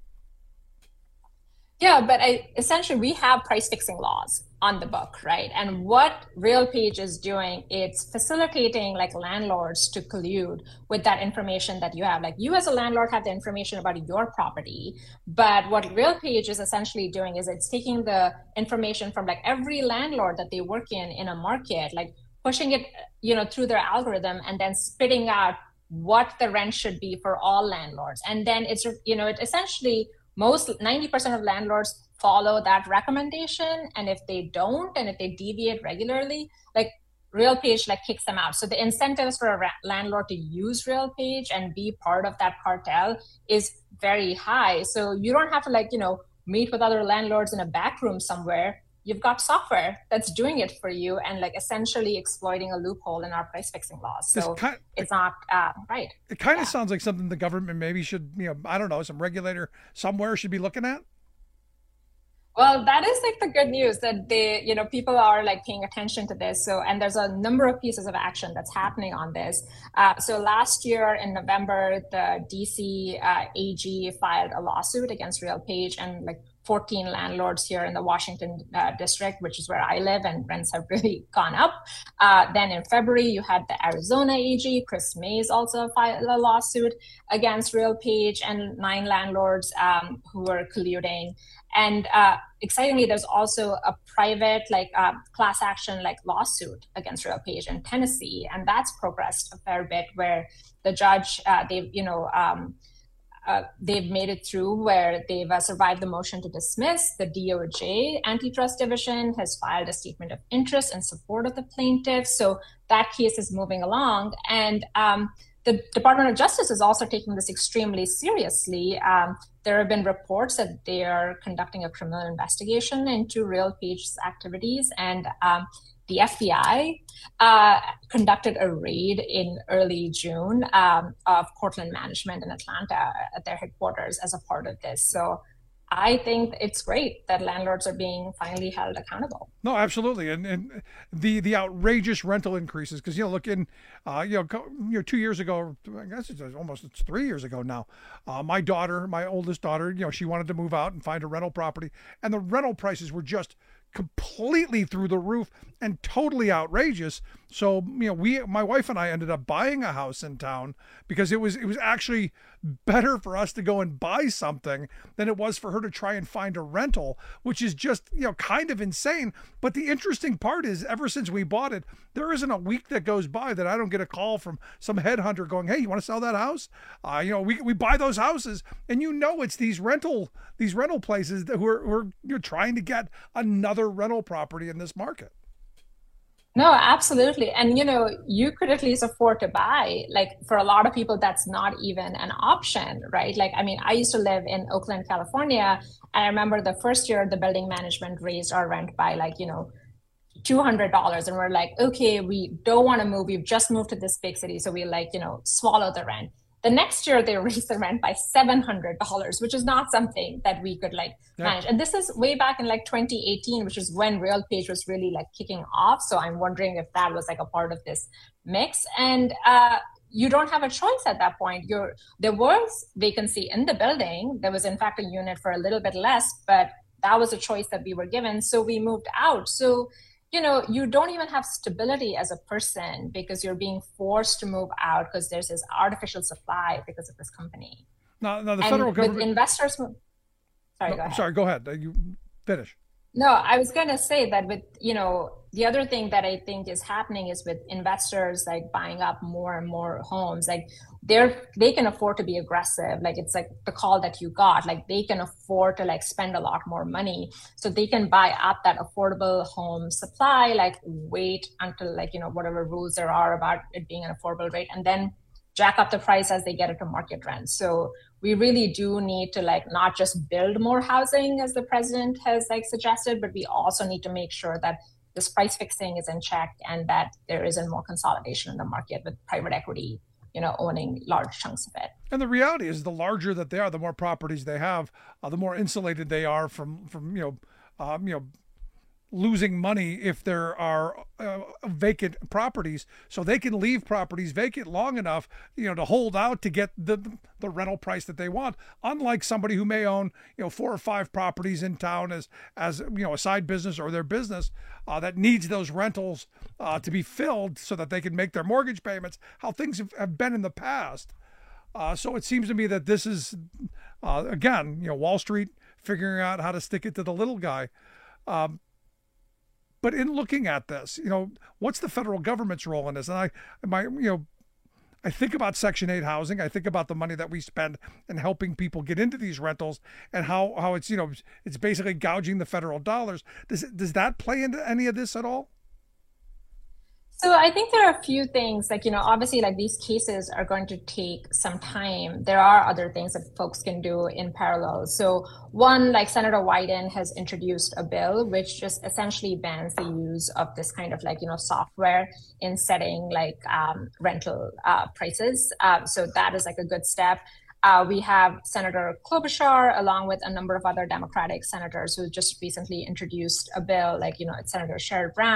Yeah, but I, essentially we have price fixing laws on the book, right? And what RealPage is doing, it's facilitating like landlords to collude with that information that you have. Like you as a landlord have the information about your property, but what RealPage is essentially doing is it's taking the information from like every landlord that they work in in a market, like pushing it, you know, through their algorithm and then spitting out what the rent should be for all landlords. And then it's, you know, it essentially most ninety percent of landlords follow that recommendation. And if they don't, and if they deviate regularly, like RealPage like kicks them out. So the incentives for a ra- landlord to use RealPage and be part of that cartel is very high. So you don't have to like, you know, meet with other landlords in a back room somewhere. You've got software that's doing it for you and like essentially exploiting a loophole in our price fixing laws. So it's, kind of, it's not uh, right. It kind of yeah. sounds like something the government maybe should, you know, I don't know, some regulator somewhere should be looking at. Well, that is like the good news that they, you know, people are like paying attention to this. So, and there's a number of pieces of action that's happening on this. Uh, so last year in November, the D C uh, A G filed a lawsuit against RealPage and like fourteen landlords here in the Washington uh, district, which is where I live, and rents have really gone up. Uh, then in February, you had the Arizona A G, Chris Mays, also filed a lawsuit against RealPage and nine landlords um, who were colluding. And uh, excitingly, there's also a private like uh, class action like lawsuit against RealPage in Tennessee, and that's progressed a fair bit. Where the judge, uh, they you know. Um, Uh, they've made it through where they've uh, survived the motion to dismiss. The D O J Antitrust Division has filed a statement of interest in support of the plaintiffs. So that case is moving along. And um, the Department of Justice is also taking this extremely seriously. Um, there have been reports that they are conducting a criminal investigation into RealPage's activities. And um, the F B I uh, conducted a raid in early June um, of Cortland Management in Atlanta at their headquarters as a part of this. So I think it's great that landlords are being finally held accountable. No, absolutely, and and the the outrageous rental increases, because you know, look in, uh, you know, you know, two years ago, I guess it's almost it's three years ago now. Uh, my daughter, my oldest daughter, you know, she wanted to move out and find a rental property, and the rental prices were just completely through the roof and totally outrageous. So, you know, we, my wife and I ended up buying a house in town because it was, it was actually better for us to go and buy something than it was for her to try and find a rental, which is just, you know, kind of insane. But the interesting part is ever since we bought it, there isn't a week that goes by that I don't get a call from some headhunter going, hey, you want to sell that house? Uh, you know, we, we buy those houses and you know, it's these rental, these rental places that who are, who are you're trying to get another rental property in this market. No, absolutely. And, you know, you could at least afford to buy. Like, for a lot of people, that's not even an option, right? Like, I mean, I used to live in Oakland, California. And I remember the first year the building management raised our rent by like, you know, two hundred dollars. And we're like, okay, we don't want to move. We've just moved to this big city. So we like, you know, swallow the rent. The next year they raised the rent by seven hundred dollars, which is not something that we could like yeah. manage. And this is way back in like twenty eighteen, which is when RealPage was really like kicking off. So I'm wondering if that was like a part of this mix. And uh, you don't have a choice at that point. You're, there was vacancy in the building. There was in fact a unit for a little bit less, but that was a choice that we were given. So we moved out. So you know, you don't even have stability as a person because you're being forced to move out because there's this artificial supply because of this company. No, no, the and federal with government. Investors. Sorry, no, go ahead. Sorry, go ahead. You finish. No, I was going to say that with, you know, the other thing that I think is happening is with investors like buying up more and more homes, like they're, they can afford to be aggressive. Like it's like the call that you got, like they can afford to like spend a lot more money. So they can buy up that affordable home supply, like wait until like, you know, whatever rules there are about it being an affordable rate and then jack up the price as they get it to market rent. So we really do need to like not just build more housing as the president has like suggested, but we also need to make sure that this price fixing is in check and that there isn't more consolidation in the market with private equity, you know, owning large chunks of it. And the reality is the larger that they are, the more properties they have, uh, the more insulated they are from, from, you know, um, you know, losing money if there are uh, vacant properties, so they can leave properties vacant long enough, you know, to hold out to get the the rental price that they want. Unlike somebody who may own, you know, four or five properties in town as as you know a side business or their business uh, that needs those rentals uh, to be filled so that they can make their mortgage payments. How things have, have been in the past. Uh, so it seems to me that this is uh, again, you know, Wall Street figuring out how to stick it to the little guy. Um, But in looking at this, you know, what's the federal government's role in this? And I, my, you know, I think about Section eight housing. I think about the money that we spend in helping people get into these rentals and how, how it's, you know, it's basically gouging the federal dollars. Does does that play into any of this at all? So I think there are a few things like, you know, obviously like these cases are going to take some time. There are other things that folks can do in parallel. So one, like Senator Wyden has introduced a bill which just essentially bans the use of this kind of like, you know, software in setting like um, rental uh, prices. Uh, so that is like a good step. Uh, we have Senator Klobuchar, along with a number of other Democratic senators who just recently introduced a bill, like, you know, it's Senator Sherrod Brown,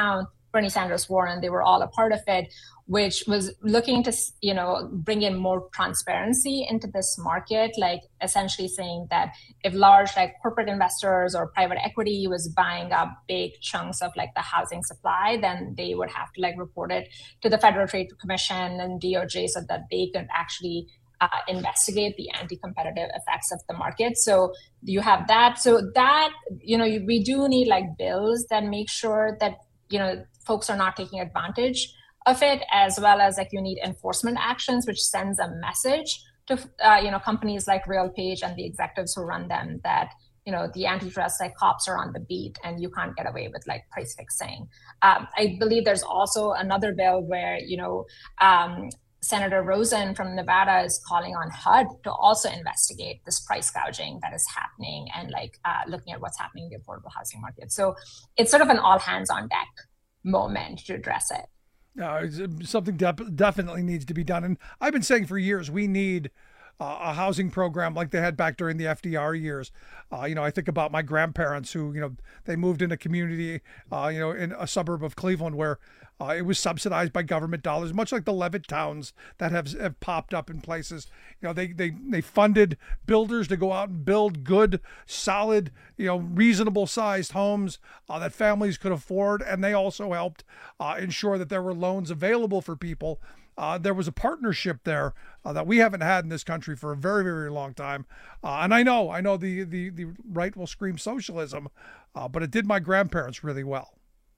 Bernie Sanders, Warren, they were all a part of it, which was looking to, you know, bring in more transparency into this market, like essentially saying that if large like corporate investors or private equity was buying up big chunks of like the housing supply, then they would have to like report it to the Federal Trade Commission and D O J so that they could actually uh, investigate the anti-competitive effects of the market. So you have that. So that, you know, we do need like bills that make sure that, you know, folks are not taking advantage of it, as well as like you need enforcement actions, which sends a message to, uh, you know, companies like RealPage and the executives who run them that, you know, the antitrust like cops are on the beat and you can't get away with like price fixing. Um, I believe there's also another bill where, you know, um, Senator Rosen from Nevada is calling on H U D to also investigate this price gouging that is happening and like uh, looking at what's happening in the affordable housing market. So it's sort of an all hands on deck moment to address it. Uh, something de- definitely needs to be done. And I've been saying for years, we need uh, a housing program like they had back during the F D R years. Uh, you know, I think about my grandparents who, you know, they moved in a community, uh, you know, in a suburb of Cleveland where uh, it was subsidized by government dollars, much like the Levitt towns that have, have popped up in places. You know, they, they, they funded builders to go out and build good, solid, you know, reasonable sized homes uh, that families could afford. And they also helped uh, ensure that there were loans available for people. Uh, there was a partnership there uh, that we haven't had in this country for a very, very long time. Uh, and I know, I know the, the, the right will scream socialism, uh, but it did my grandparents really well.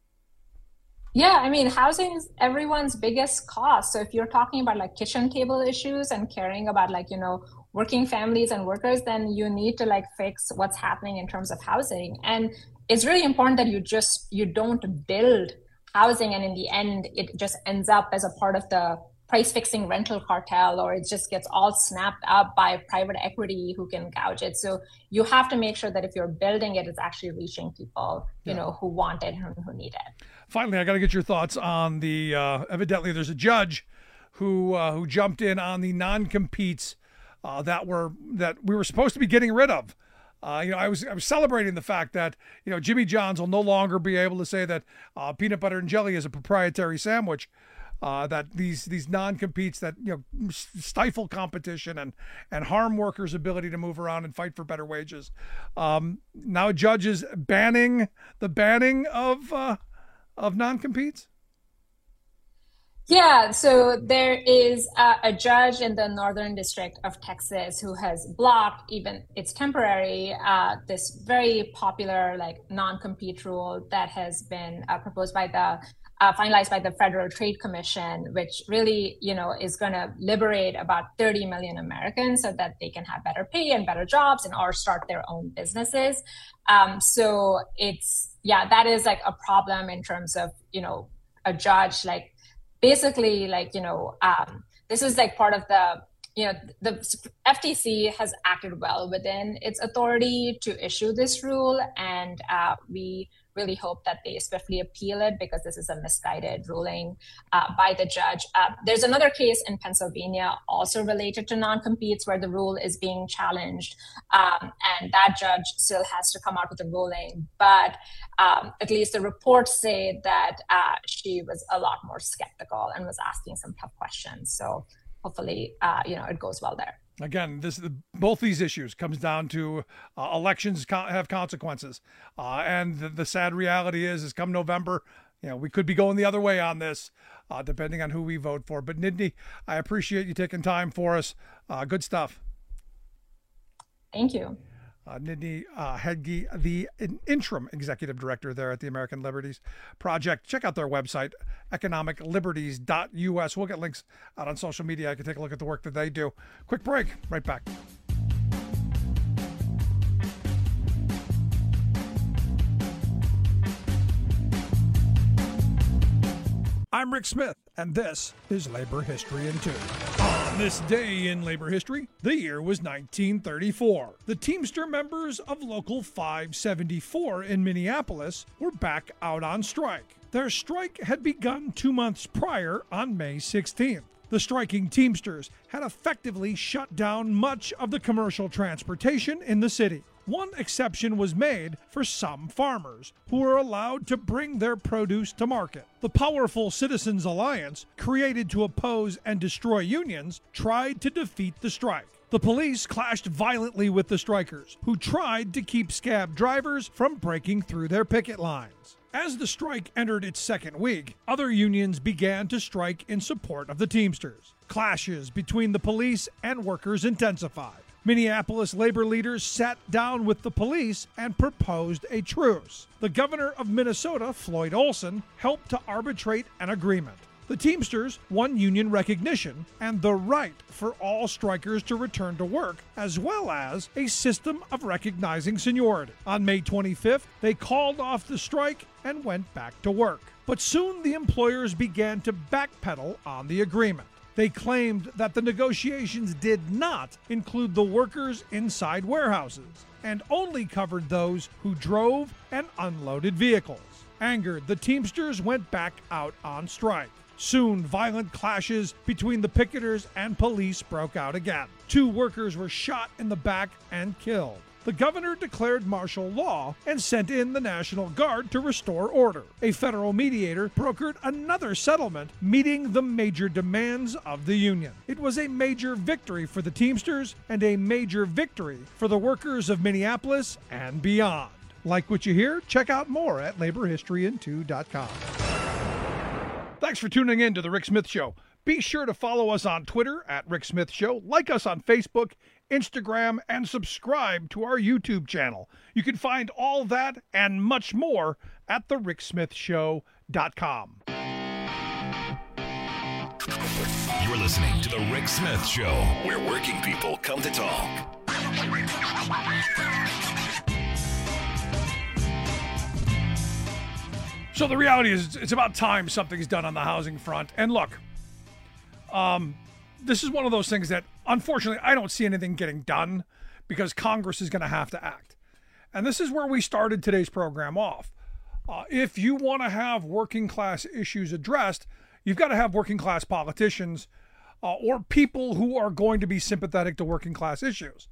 Yeah, I mean, housing is everyone's biggest cost. So if you're talking about like kitchen table issues and caring about like, you know, working families and workers, then you need to like fix what's happening in terms of housing. And it's really important that you just, you don't build housing and in the end, it just ends up as a part of the price fixing rental cartel, or it just gets all snapped up by private equity who can gouge it. So you have to make sure that if you're building it, it's actually reaching people, you yeah. know, who want it and who need it. Finally, I got to get your thoughts on the, uh, evidently there's a judge who, uh, who jumped in on the non-competes uh, that were, that we were supposed to be getting rid of. Uh, you know, I was I was celebrating the fact that, you know, Jimmy John's will no longer be able to say that uh, peanut butter and jelly is a proprietary sandwich. Uh, that these these non-competes that, you know, stifle competition and and harm workers' ability to move around and fight for better wages. Um, now, a judge is banning the banning of uh, of non-competes. Yeah, so there is a, a judge in the Northern District of Texas who has blocked, even it's temporary, uh, this very popular like non-compete rule that has been uh, proposed by the, uh, finalized by the Federal Trade Commission, which really, you know, is going to liberate about thirty million Americans so that they can have better pay and better jobs and or start their own businesses. Um, so it's, yeah, that is like a problem in terms of, you know, a judge like, basically, like, you know, um, this is like part of the, you know, the F T C has acted well within its authority to issue this rule. And uh, we really hope that they swiftly appeal it because this is a misguided ruling uh, by the judge. Uh, there's another case in Pennsylvania also related to non-competes where the rule is being challenged. Um, and that judge still has to come out with a ruling. But um, at least the reports say that uh, she was a lot more skeptical and was asking some tough questions. So hopefully, uh, you know, it goes well there. Again, this both these issues comes down to uh, elections co- have consequences, uh, and the, the sad reality is, is come November, you know, we could be going the other way on this, uh, depending on who we vote for. But Nidhi, I appreciate you taking time for us. Uh, good stuff. Thank you. Uh, Nidhi uh, Hedge, the interim executive director there at the American Liberties Project. Check out their website, economic liberties dot U S. We'll get links out on social media. I can take a look at the work that they do. Quick break. Right back. I'm Rick Smith, and this is Labor History in Two. On this day in labor history, the year was nineteen thirty-four. The Teamster members of Local five seventy-four in Minneapolis were back out on strike. Their strike had begun two months prior on May sixteenth. The striking Teamsters had effectively shut down much of the commercial transportation in the city. one exception was made for some farmers, who were allowed to bring their produce to market. The powerful Citizens Alliance, created to oppose and destroy unions, tried to defeat the strike. The police clashed violently with the strikers, who tried to keep scab drivers from breaking through their picket lines. As the strike entered its second week, other unions began to strike in support of the Teamsters. Clashes between the police and workers intensified. Minneapolis labor leaders sat down with the police and proposed a truce. The governor of Minnesota, Floyd Olson, helped to arbitrate an agreement. The Teamsters won union recognition and the right for all strikers to return to work, as well as a system of recognizing seniority. On May twenty-fifth, they called off the strike and went back to work. But soon the employers began to backpedal on the agreement. They claimed that the negotiations did not include the workers inside warehouses and only covered those who drove and unloaded vehicles. Angered, the Teamsters went back out on strike. Soon, violent clashes between the picketers and police broke out again. Two workers were shot in the back and killed. The governor declared martial law and sent in the National Guard to restore order. A federal mediator brokered another settlement, meeting the major demands of the union. It was a major victory for the Teamsters and a major victory for the workers of Minneapolis and beyond. Like what you hear? Check out more at labor history in two dot com. Thanks for tuning in to The Rick Smith Show. Be sure to follow us on Twitter at Rick Smith Show, like us on Facebook, Instagram, and subscribe to our YouTube channel. You can find all that and much more at the rick smith show dot com. You're listening to The Rick Smith Show, where working people come to talk. So the reality is, it's about time something's done on the housing front. And look, um, this is one of those things that, unfortunately, I don't see anything getting done because Congress is going to have to act. And this is where we started today's program off. Uh, if you want to have working class issues addressed, you've got to have working class politicians uh, or people who are going to be sympathetic to working class issues.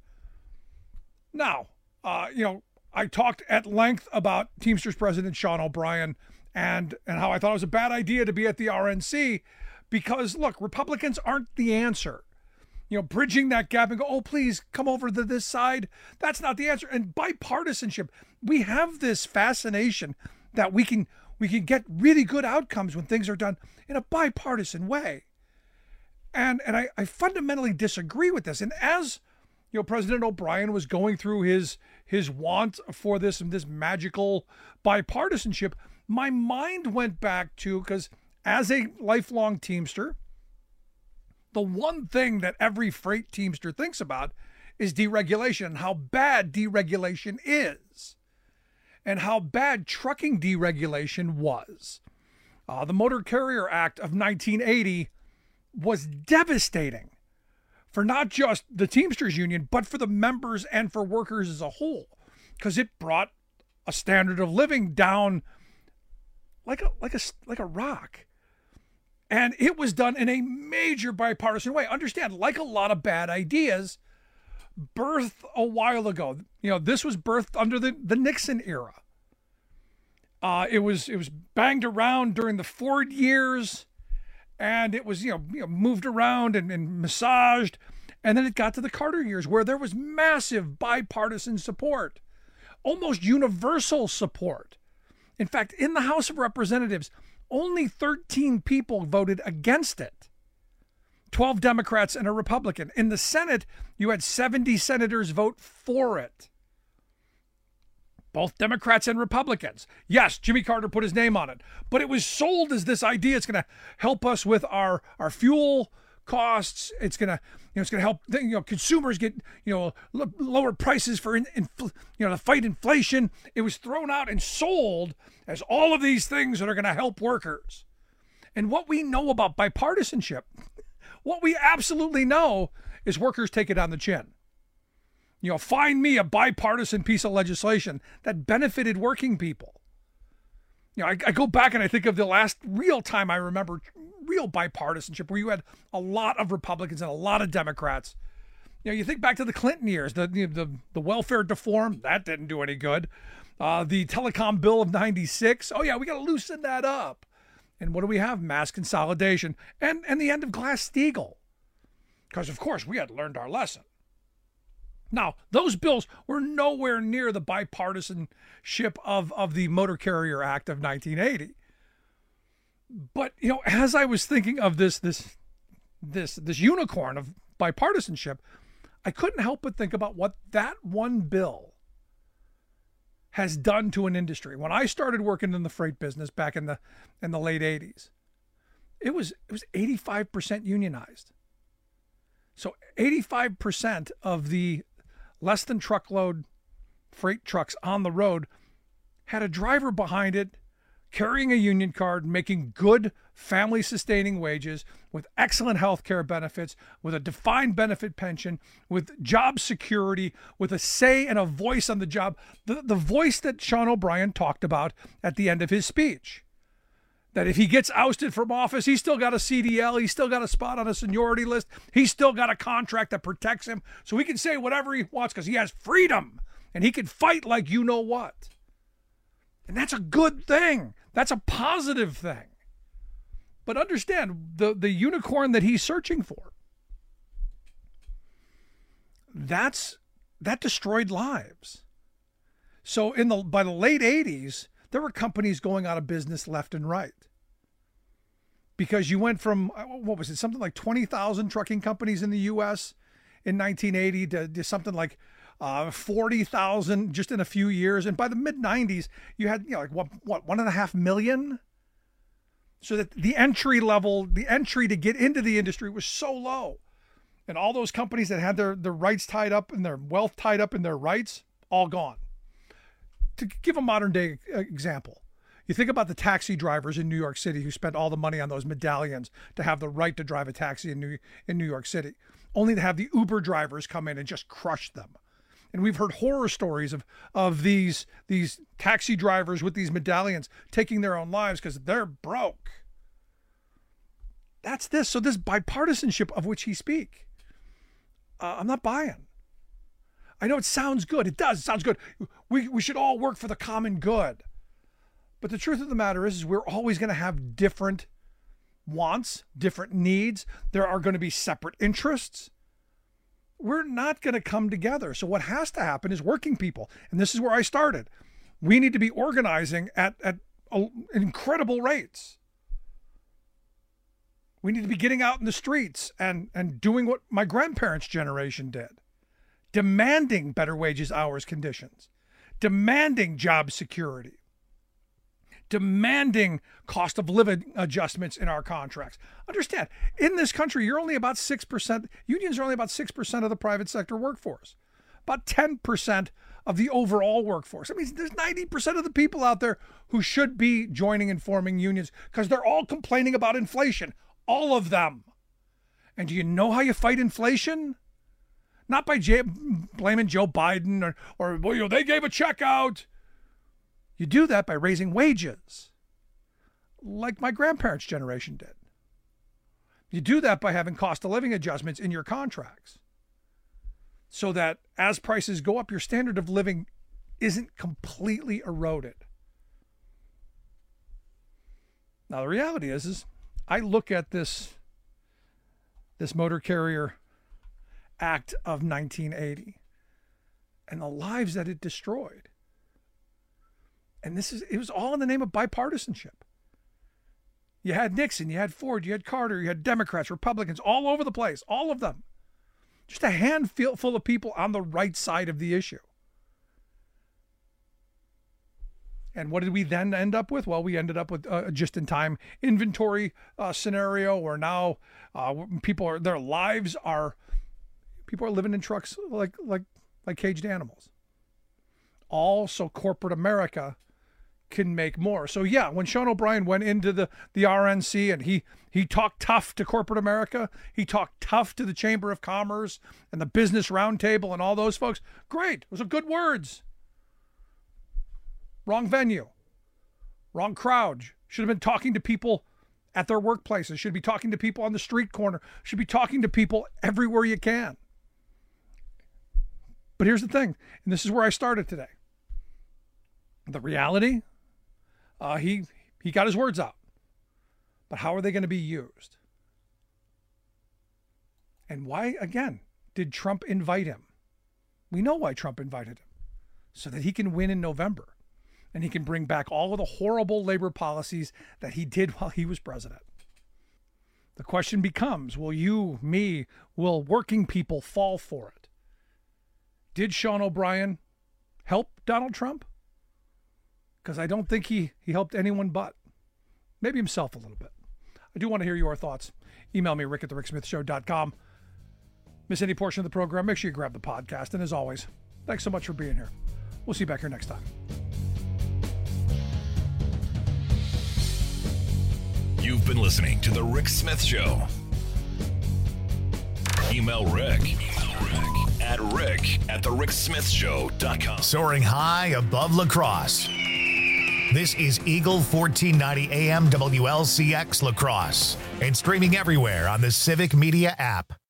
Now, uh, you know, I talked at length about Teamsters President Sean O'Brien and, and how I thought it was a bad idea to be at the R N C because, look, Republicans aren't the answer. You know, bridging that gap and go, oh, please come over to this side. That's not the answer. And bipartisanship, we have this fascination that we can we can get really good outcomes when things are done in a bipartisan way. And and I, I fundamentally disagree with this. And as you know, President O'Brien was going through his his want for this and this magical bipartisanship, my mind went back to, because as a lifelong Teamster, the one thing that every freight Teamster thinks about is deregulation and how bad deregulation is and how bad trucking deregulation was. Uh, the Motor Carrier Act of nineteen eighty was devastating for not just the Teamsters Union, but for the members and for workers as a whole, because it brought a standard of living down like a like a like a rock. And it was done in a major bipartisan way. Understand, like a lot of bad ideas, birthed a while ago. You know, this was birthed under the, the Nixon era. Uh, it was it was banged around during the Ford years, and it was you know, you know moved around and, and massaged, and then it got to the Carter years where there was massive bipartisan support, almost universal support. In fact, in the House of Representatives, only thirteen people voted against it. twelve Democrats and a Republican. In the Senate, you had seventy senators vote for it. Both Democrats and Republicans. Yes, Jimmy Carter put his name on it, but it was sold as this idea it's going to help us with our, our fuel costs. It's going to, you know, it's going to help, you know, consumers get, you know, l- lower prices for, in, in, you know, to fight inflation. It was thrown out and sold as all of these things that are going to help workers. And what we know about bipartisanship, what we absolutely know is workers take it on the chin. You know, find me a bipartisan piece of legislation that benefited working people. You know, I, I go back and I think of the last real time I remember real bipartisanship where you had a lot of Republicans and a lot of Democrats You know, you think back to the Clinton years, the the the, the welfare reform, that didn't do any good. Uh, the telecom bill of ninety-six, oh yeah, we got to loosen that up. And what do we have? Mass consolidation and, and the end of Glass-Steagall. Because, of course, we had learned our lesson. Now, those bills were nowhere near the bipartisanship of, of the Motor Carrier Act of nineteen eighty. But, you know, as I was thinking of this, this, this, this unicorn of bipartisanship, I couldn't help but think about what that one bill has done to an industry. When I started working in the freight business back in the in the late eighties, it was it was eighty-five percent unionized. So eighty-five percent of the less than truckload freight trucks on the road had a driver behind it carrying a union card, making good family sustaining wages with excellent health care benefits, with a defined benefit pension, with job security, with a say and a voice on the job. The, the voice that Sean O'Brien talked about at the end of his speech. That if he gets ousted from office, he's still got a C D L, he's still got a spot on a seniority list, he's still got a contract that protects him, so he can say whatever he wants because he has freedom and he can fight like you know what. And that's a good thing. That's a positive thing. But understand, the, the unicorn that he's searching for, that's that destroyed lives. So in the by the late eighties, there were companies going out of business left and right. Because you went from, what was it, something like twenty thousand trucking companies in the U S in nineteen eighty to, to something like uh, forty thousand just in a few years. And by the mid nineties, you had, you know, like what, what, one and a half million? So that the entry level, the entry to get into the industry was so low. And all those companies that had their, their rights tied up and their wealth tied up in their rights, all gone. To give a modern day example, you think about the taxi drivers in New York City who spent all the money on those medallions to have the right to drive a taxi in New, in New York City, only to have the Uber drivers come in and just crush them. And we've heard horror stories of, of these, these taxi drivers with these medallions taking their own lives because they're broke. That's this. So this bipartisanship of which he speak, uh, I'm not buying. I know it sounds good. It does. It sounds good. We, we should all work for the common good. But the truth of the matter is, is we're always going to have different wants, different needs. There are going to be separate interests. We're not going to come together. So what has to happen is working people, and this is where I started. We need to be organizing at, at incredible rates. We need to be getting out in the streets and, and doing what my grandparents' generation did. Demanding better wages, hours, conditions. Demanding job security. Demanding cost of living adjustments in our contracts. Understand, in this country, you're only about six percent, unions are only about six percent of the private sector workforce. About ten percent of the overall workforce. I mean, there's ninety percent of the people out there who should be joining and forming unions because they're all complaining about inflation. All of them. And do you know how you fight inflation? Not by J- blaming Joe Biden or, or well, you know, they gave a check out. You do that by raising wages, like my grandparents' generation did. You do that by having cost of living adjustments in your contracts so that as prices go up, your standard of living isn't completely eroded. Now, the reality is, is I look at this, this Motor Carrier Act of nineteen eighty and the lives that it destroyed. And this is, it was all in the name of bipartisanship. You had Nixon, you had Ford, you had Carter, you had Democrats, Republicans, all over the place, all of them. Just a handful of people on the right side of the issue. And what did we then end up with? Well, we ended up with a just-in-time inventory uh, scenario where now uh, people are, their lives are, people are living in trucks like like like caged animals. All so corporate America can make more. So yeah, when Sean O'Brien went into the, the R N C and he he talked tough to corporate America, he talked tough to the Chamber of Commerce and the Business Roundtable and all those folks, great. Those are good words. Wrong venue. Wrong crowd. Should have been talking to people at their workplaces. Should be talking to people on the street corner. Should be talking to people everywhere you can. But here's the thing, and this is where I started today. The reality, uh, he he got his words out. But how are they going to be used? And why, again, did Trump invite him? We know why Trump invited him. So that he can win in November. And he can bring back all of the horrible labor policies that he did while he was president. The question becomes, will you, me, will working people fall for it? Did Sean O'Brien help Donald Trump? Because I don't think he, he helped anyone but. Maybe himself a little bit. I do want to hear your thoughts. Email me, rick at the rick smith show dot com. Miss any portion of the program, make sure you grab the podcast. And as always, thanks so much for being here. We'll see you back here next time. You've been listening to The Rick Smith Show. Email Rick, Email Rick at rick at the rick smith show dot com. Soaring high above La Crosse. This is Eagle fourteen ninety A M W L C X La Crosse and streaming everywhere on the Civic Media app.